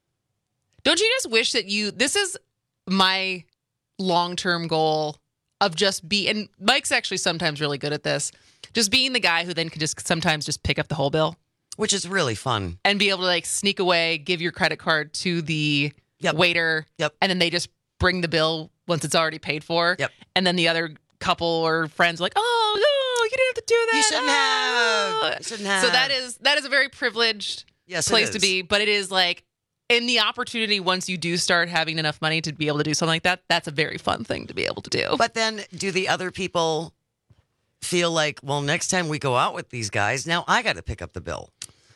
Don't you just wish that you, this is my long-term goal of just be, and Mike's actually sometimes really good at this, just being the guy who then can just sometimes just pick up the whole bill.
Which is really fun.
And be able to like sneak away, give your credit card to the
Yep.
waiter.
Yep.
And then they just bring the bill once it's already paid for.
Yep.
And then the other couple or friends are like, oh, no, you didn't have to do that.
You shouldn't have. You shouldn't have.
So that is that is a very privileged
Yes, it
place to
is.
be. But it is like in the opportunity once you do start having enough money to be able to do something like that, that's a very fun thing to be able to do.
But then do the other people feel like, well, next time we go out with these guys, now I got to pick up the bill?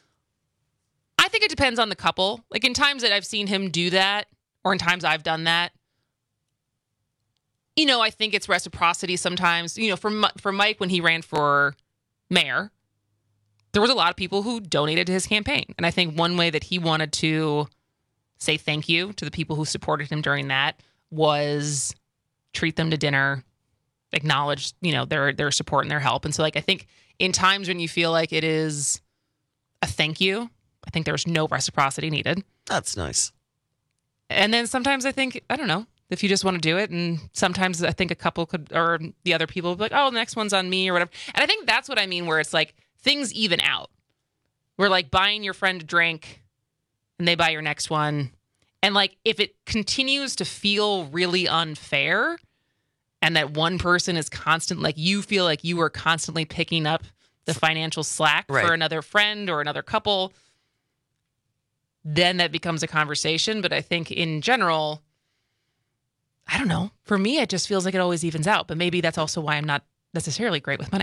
I think it depends on the couple. Like in times that I've seen him do that, or in times I've done that, you know, I think it's reciprocity sometimes. You know, for Mi- for Mike when he ran for mayor, there was a lot of people who donated to his campaign, and I think one way that he wanted to say thank you to the people who supported him during that was treat them to dinner, acknowledge, you know, their their support and their help. And so, like, I think in times when you feel like it is a thank you, I think there's no reciprocity needed.
That's nice.
And then sometimes I think, I don't know, if you just want to do it. And sometimes I think a couple could, or the other people would be like, oh, the next one's on me or whatever. And I think that's what I mean, where it's like things even out. We're like buying your friend a drink and they buy your next one. And like, if it continues to feel really unfair and that one person is constant, like you feel like you are constantly picking up the financial slack
Right.
for another friend or another couple, then that becomes a conversation. But I think in general, I don't know. For me, it just feels like it always evens out. But maybe that's also why I'm not necessarily great with money.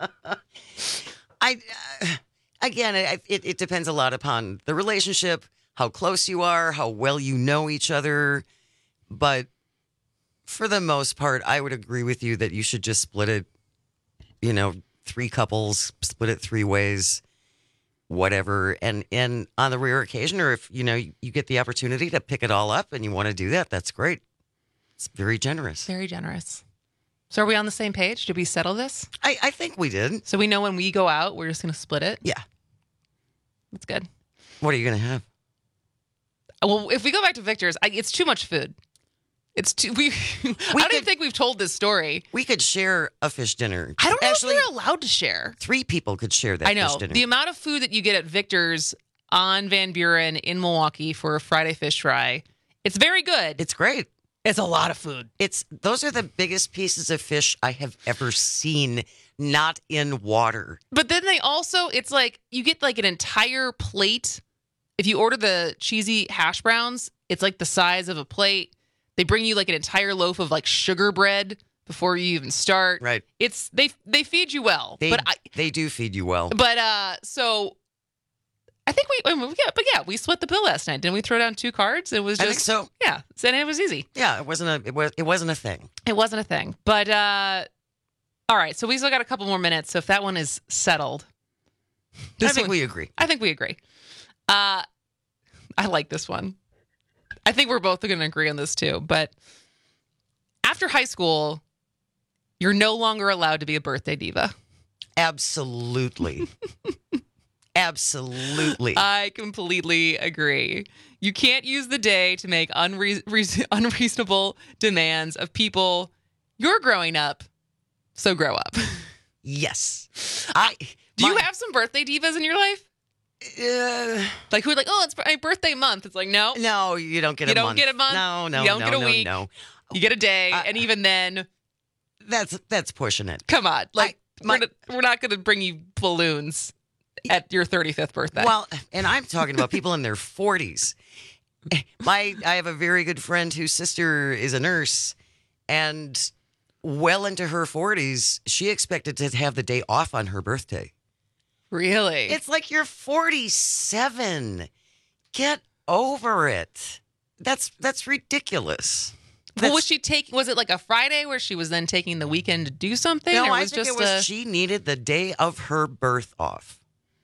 I uh, again, I, it, it depends a lot upon the relationship, how close you are, how well you know each other. But for the most part, I would agree with you that you should just split it, you know, three couples, split it three ways, whatever. And, and on the rare occasion, or if, you know, you, you get the opportunity to pick it all up and you want to do that, that's great. It's very generous.
Very generous. So are we on the same page? Did we settle this?
I, I think we did.
So we know when we go out, we're just going to split it?
Yeah.
That's good.
What are you going to have?
Well, if we go back to Victor's, I, it's too much food. It's too. We. we I don't could, even think we've told this story.
We could share a fish dinner.
I don't know
Actually,
if we're allowed to share.
Three people could share that.
I know
fish dinner.
The amount of food that you get at Victor's on Van Buren in Milwaukee for a Friday fish fry. It's very good.
It's great.
It's a lot of food.
It's those are the biggest pieces of fish I have ever seen, not in water.
But then they also, it's like you get like an entire plate. If you order the cheesy hash browns, it's like the size of a plate. They bring you like an entire loaf of like sugar bread before you even start.
Right.
It's they they feed you well.
They
but I,
they do feed you well.
But uh, so I think we, I mean, yeah, but yeah, we split the bill last night. Didn't we throw down two cards? It was just
I think so.
Yeah, and it was easy.
Yeah, it wasn't a it was it wasn't a thing.
It wasn't a thing. But uh, all right, so we still got a couple more minutes. So if that one is settled,
I think
one,
we agree.
I think we agree. Uh, I like this one. I think we're both going to agree on this too. But after high school, you're no longer allowed to be a birthday diva.
Absolutely. Absolutely.
I completely agree. You can't use the day to make unre- re- unreasonable demands of people. You're growing up, so grow up.
Yes. I.
Do you
my,
have some birthday divas in your life?
Uh,
like who are like, oh, it's my birthday month. It's like, no.
No, you don't get
you
a
don't
month.
get a month.
No, no,
You don't
no,
get a
no,
week.
no.
You get a day.
Uh,
and even then.
That's that's pushing it.
Come on. Like,
I, my,
we're, not, we're not going to bring you balloons at your thirty-fifth birthday.
Well, and I'm talking about people in their forties. My, I have a very good friend whose sister is a nurse, and well into her forties, she expected to have the day off on her birthday.
Really?
It's like you're forty-seven. Get over it. That's that's ridiculous. That's,
well, was she taking? Was it like a Friday where she was then taking the weekend to do something?
No,
or
I
was
think
just
it was
a,
she needed the day of her birth off.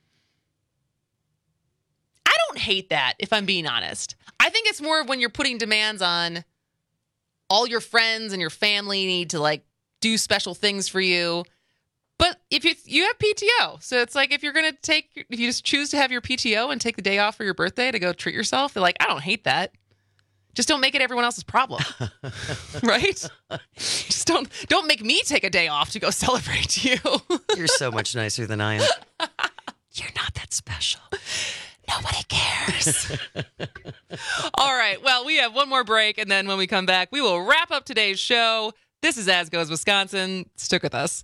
I don't hate that, if I'm being honest. I think it's more when you're putting demands on all your friends and your family need to like do special things for you. But if you you have P T O, so it's like if you're gonna take, if you just choose to have your P T O and take the day off for your birthday to go treat yourself, they're like, I don't hate that. Just don't make it everyone else's problem, right? Just don't don't make me take a day off to go celebrate you.
You're so much nicer than I am.
You're not that special. Nobody cares. All right. Well, we have one more break, and then when we come back, we will wrap up today's show. This is As Goes Wisconsin. Stick with us.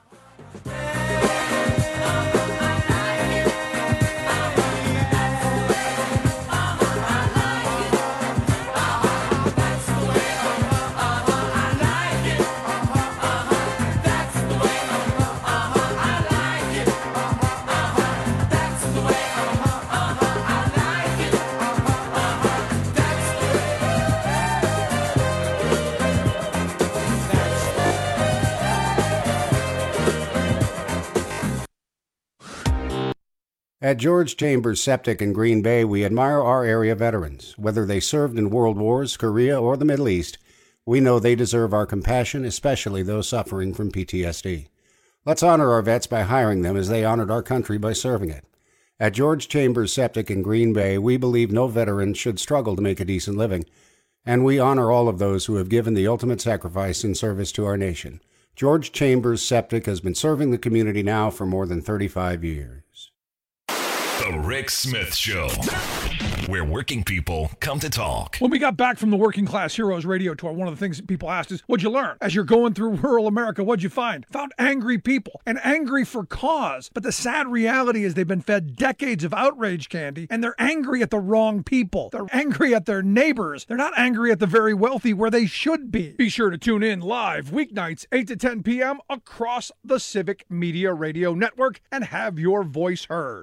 At George Chambers Septic in Green Bay, we admire our area veterans. Whether they served in World Wars, Korea, or the Middle East, we know they deserve our compassion, especially those suffering from P T S D. Let's honor our vets by hiring them as they honored our country by serving it. At George Chambers Septic in Green Bay, we believe no veteran should struggle to make a decent living, and we honor all of those who have given the ultimate sacrifice in service to our nation. George Chambers Septic has been serving the community now for more than thirty-five years.
The Rick Smith Show, where working people come to talk.
When we got back from the Working Class Heroes radio tour, one of the things that people asked is, what'd you learn? As you're going through rural America, what'd you find? Found angry people, and angry for cause. But the sad reality is they've been fed decades of outrage candy, and they're angry at the wrong people. They're angry at their neighbors. They're not angry at the very wealthy where they should be. Be sure to tune in live weeknights, eight to ten p.m. across the Civic Media Radio Network and have your voice heard.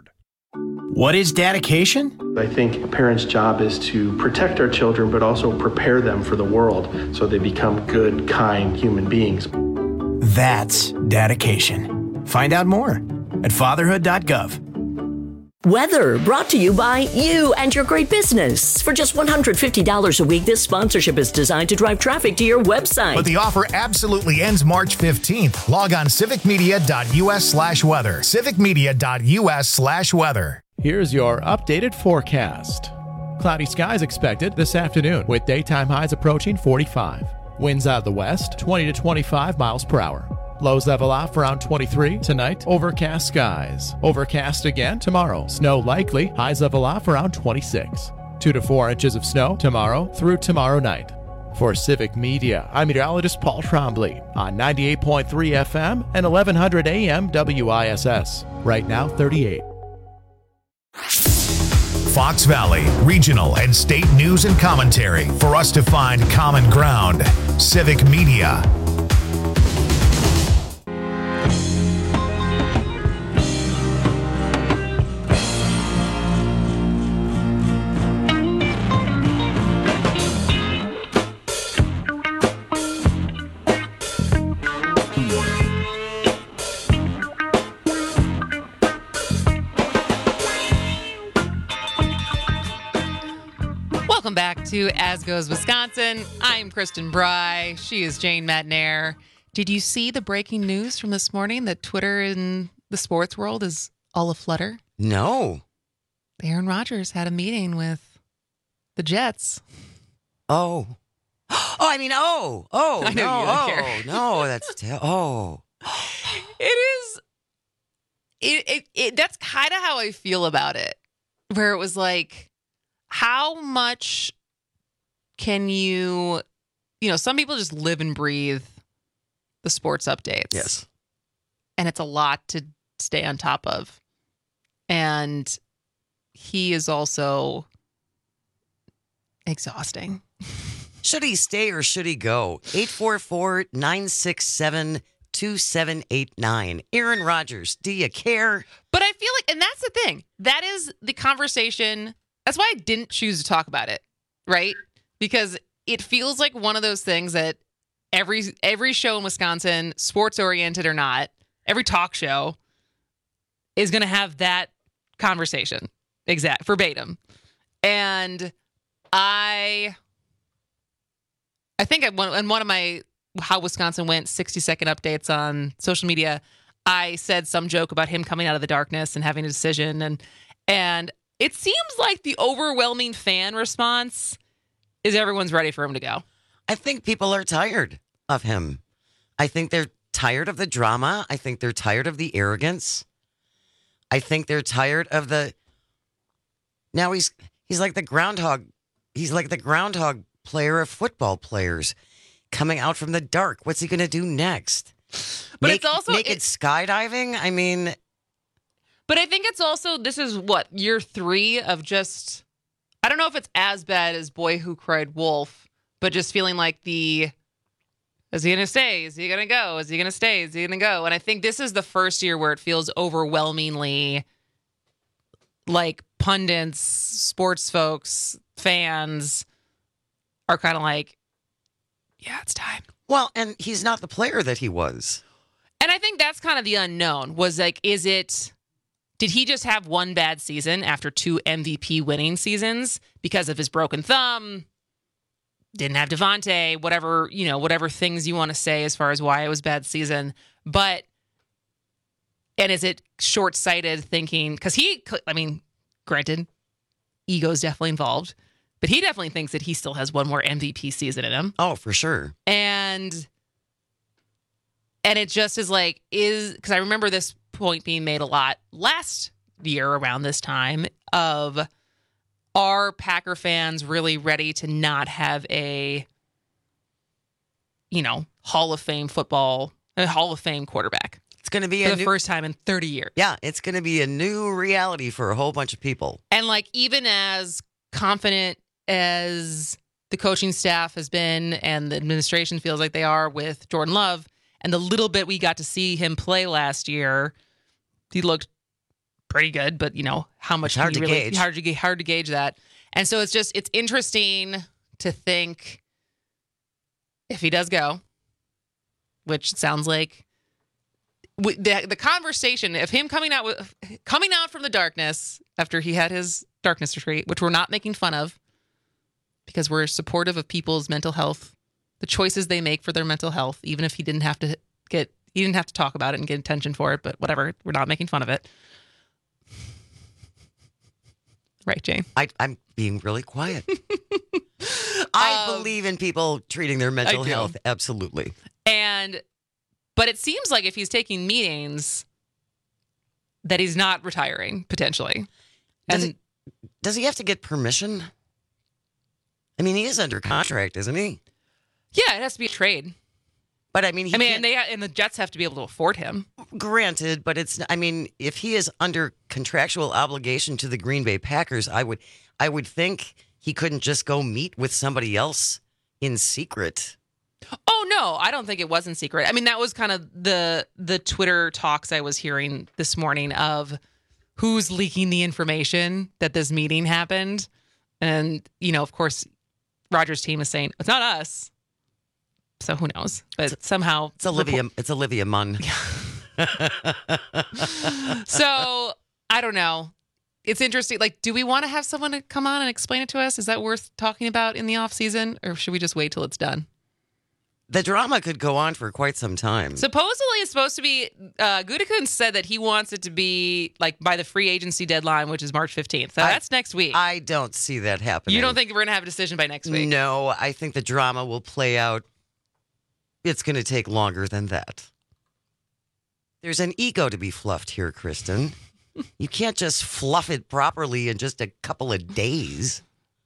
What is dedication?
I think a parent's job is to protect our children, but also prepare them for the world so they become good, kind human beings.
That's dedication. Find out more at fatherhood dot gov.
Weather brought to you by you and your great business. For just one hundred fifty dollars a week, this sponsorship is designed to drive traffic to your website.
But the offer absolutely ends March fifteenth. Log on civicmedia.us slash weather. civicmedia.us slash weather.
Here's your updated forecast. Cloudy skies expected this afternoon with daytime highs approaching forty-five. Winds out of the west, twenty to twenty-five miles per hour. Lows level off around twenty-three. Tonight, overcast skies. Overcast again tomorrow. Snow likely. Highs level off around twenty-six. Two to four inches of snow tomorrow through tomorrow night. For Civic Media, I'm meteorologist Paul Trombley on ninety-eight point three F M and eleven hundred A M W I S S. Right now, thirty-eight.
Fox Valley, regional and state news and commentary for us to find common ground. Civic Media.
Welcome back to As Goes Wisconsin. I'm Kristen Bry. She is Jane Madnair. Did you see the breaking news from this morning that Twitter in the sports world is all aflutter?
No.
Aaron Rodgers had a meeting with the Jets.
Oh. Oh, I mean, oh. Oh,
I know
no.
you don't
Oh,
care.
no, that's... Te- oh.
It is... It, it, it That's kind of how I feel about it. Where it was like... How much can you, you know, some people just live and breathe the sports updates.
Yes.
And it's a lot to stay on top of. And he is also exhausting.
Should he stay or should he go? eight four four, nine six seven, two seven eight nine. Aaron Rodgers, do you care?
But I feel like, and that's the thing, that is the conversation. That's why I didn't choose to talk about it, right? Because it feels like one of those things that every every show in Wisconsin, sports oriented or not, every talk show is going to have that conversation, exact verbatim. And I, I think I one in one of my How Wisconsin Went sixty second updates on social media, I said some joke about him coming out of the darkness and having a decision, and and. It seems like the overwhelming fan response is everyone's ready for him to go.
I think people are tired of him. I think they're tired of the drama. I think they're tired of the arrogance. I think they're tired of the... Now he's he's like the groundhog. He's like the groundhog player of football players coming out from the dark. What's he going to do next?
But
Make,
it's also...
Naked
it,
skydiving? I mean...
But I think it's also, this is what, year three of just, I don't know if it's as bad as Boy Who Cried Wolf, but just feeling like the, is he going to stay? Is he going to go? Is he going to stay? Is he going to go? And I think this is the first year where it feels overwhelmingly like pundits, sports folks, fans are kind of like, yeah, it's time.
Well, and he's not the player that he was.
And I think that's kind of the unknown was like, is it... Did he just have one bad season after two M V P winning seasons because of his broken thumb? Didn't have Devontae, whatever, you know, whatever things you want to say as far as why it was bad season. But, and is it short-sighted thinking, because he, I mean, granted, ego's definitely involved, but he definitely thinks that he still has one more M V P season in him.
Oh, for sure.
And, and it just is like, is, because I remember this point being made a lot last year around this time of, are Packer fans really ready to not have a, you know, Hall of Fame football, a Hall of Fame quarterback?
It's going to be
for
a
the
new,
first time in thirty years.
Yeah, it's going to be a new reality for a whole bunch of people.
And like, even as confident as the coaching staff has been and the administration feels like they are with Jordan Love, and the little bit we got to see him play last year, he looked pretty good, but you know, how much
It's hard
can you
to
really,
gauge.
hard to, ga- hard to gauge that. And so it's just, it's interesting to think if he does go, which sounds like w- the, the conversation of him coming out with, coming out from the darkness after he had his darkness retreat, which we're not making fun of because we're supportive of people's mental health, the choices they make for their mental health, even if he didn't have to get, he didn't have to talk about it and get attention for it, but whatever, we're not making fun of it. Right, Jane?
I, I'm being really quiet. I
Um,
believe in people treating their mental
I do.
health. Absolutely.
And, but it seems like if he's taking meetings, that he's not retiring potentially.
Does,
And
it, does he have to get permission? I mean, he is under contract, isn't he?
yeah, it has to be a trade.
But I mean, he
I mean,
can't-
and they and the Jets have to be able to afford him.
Granted, but it's, I mean, if he is under contractual obligation to the Green Bay Packers, I would, I would think he couldn't just go meet with somebody else in secret.
Oh no, I don't think it was in secret. I mean, that was kind of the the Twitter talks I was hearing this morning of who's leaking the information that this meeting happened. And, you know, of course, Rodgers' team is saying, it's not us. So who knows? But somehow
It's Olivia, it's Olivia Munn.
So I don't know. It's interesting. Like, do we want to have someone to come on and explain it to us? Is that worth talking about in the off season, or should we just wait till it's done?
The drama could go on for quite some time.
Supposedly, it's supposed to be. Uh, Gutekunst said that he wants it to be like by the free agency deadline, which is March fifteenth. So
I-
that's next week.
I don't see that happening.
You don't think we're gonna have a decision by next week?
No, I think the drama will play out. It's going to take longer than that. There's an ego to be fluffed here, Kristen. You can't just fluff it properly in just a couple of days.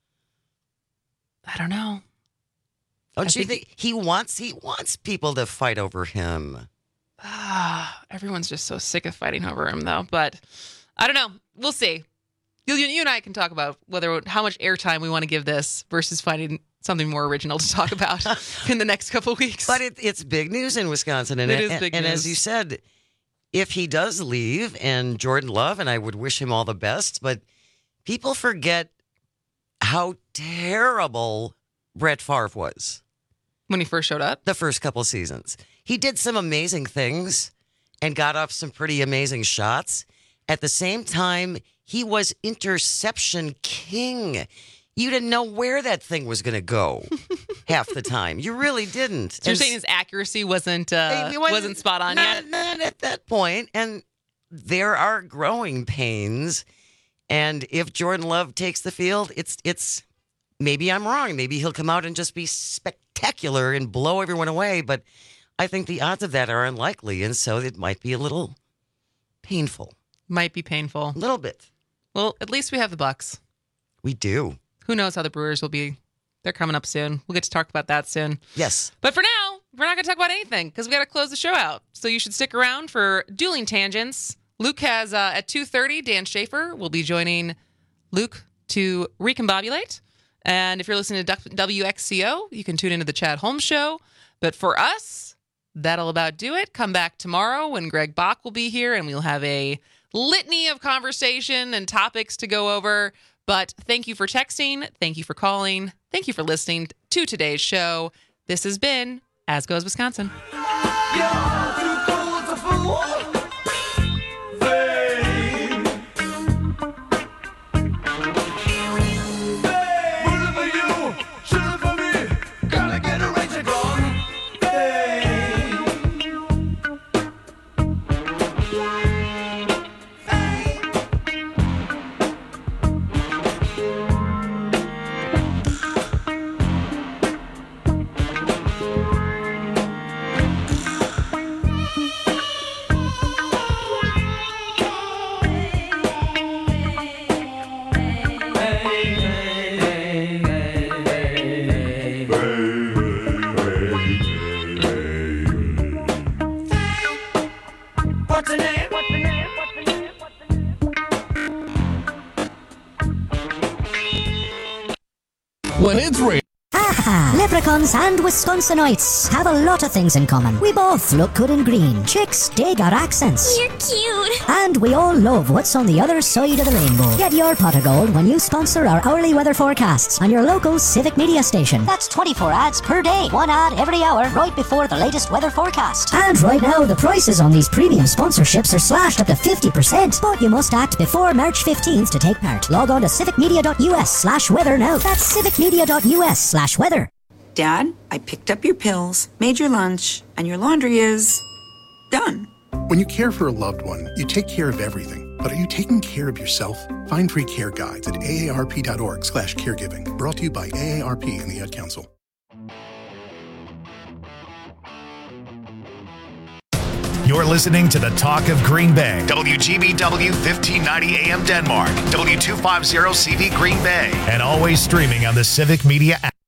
I don't know.
Don't
I
you
think-
think he wants he wants people to fight over him?
Ah, everyone's just so sick of fighting over him, though. But I don't know. We'll see. You, you and I can talk about whether how much airtime we want to give this versus finding something more original to talk about in the next couple of weeks.
But it, it's big news in Wisconsin, and
It is
and,
big
and
news.
as you said, if he does leave, and Jordan Love, and I would wish him all the best, but people forget how terrible Brett Favre was
when he first showed up.
The first couple seasons, he did some amazing things and got off some pretty amazing shots. At the same time, he was interception king. You didn't know where that thing was going to go half the time. You really didn't.
So you're
And
saying his accuracy wasn't uh,
It
wasn't, spot on
not,
yet?
Not at that point. And there are growing pains. And if Jordan Love takes the field, it's it's maybe I'm wrong. Maybe he'll come out and just be spectacular and blow everyone away. But I think the odds of that are unlikely, and so it might be a little painful.
Might be painful.
A little bit.
Well, at least we have the Bucks.
We do.
Who knows how the Brewers will be? They're coming up soon. We'll get to talk about that soon.
Yes.
But for now, we're not going to talk about anything because we got to close the show out. So you should stick around for Dueling Tangents. Luke has uh, at two thirty, Dan Schaefer will be joining Luke to recombobulate. And if you're listening to W X C O, you can tune into the Chad Holmes Show. But for us, that'll about do it. Come back tomorrow when Greg Bach will be here, and we'll have a litany of conversation and topics to go over. But thank you for texting. Thank you for calling. Thank you for listening to today's show. This has been As Goes Wisconsin.
What's the name? What's the name? What's the name? What's the name?
When it's real.
Leprechauns and Wisconsinites have a lot of things in common. We both look good in green. Chicks dig our accents.
You're cute.
And we all love what's on the other side of the rainbow. Get your pot of gold when you sponsor our hourly weather forecasts on your local Civic Media station. That's twenty-four ads per day. One ad every hour right before the latest weather forecast. And right now, the prices on these premium sponsorships are slashed up to fifty percent. But you must act before March fifteenth to take part. Log on to civicmedia.us slash weather now. That's civicmedia.us slash weather.
Dad, I picked up your pills, made your lunch, and your laundry is done.
When you care for a loved one, you take care of everything. But are you taking care of yourself? Find free care guides at aarp.org slash caregiving. Brought to you by A A R P and the Ad Council.
You're listening to the Talk of Green Bay. W G B W fifteen ninety A M Denmark. W two fifty C V Green Bay. And always streaming on the Civic Media app.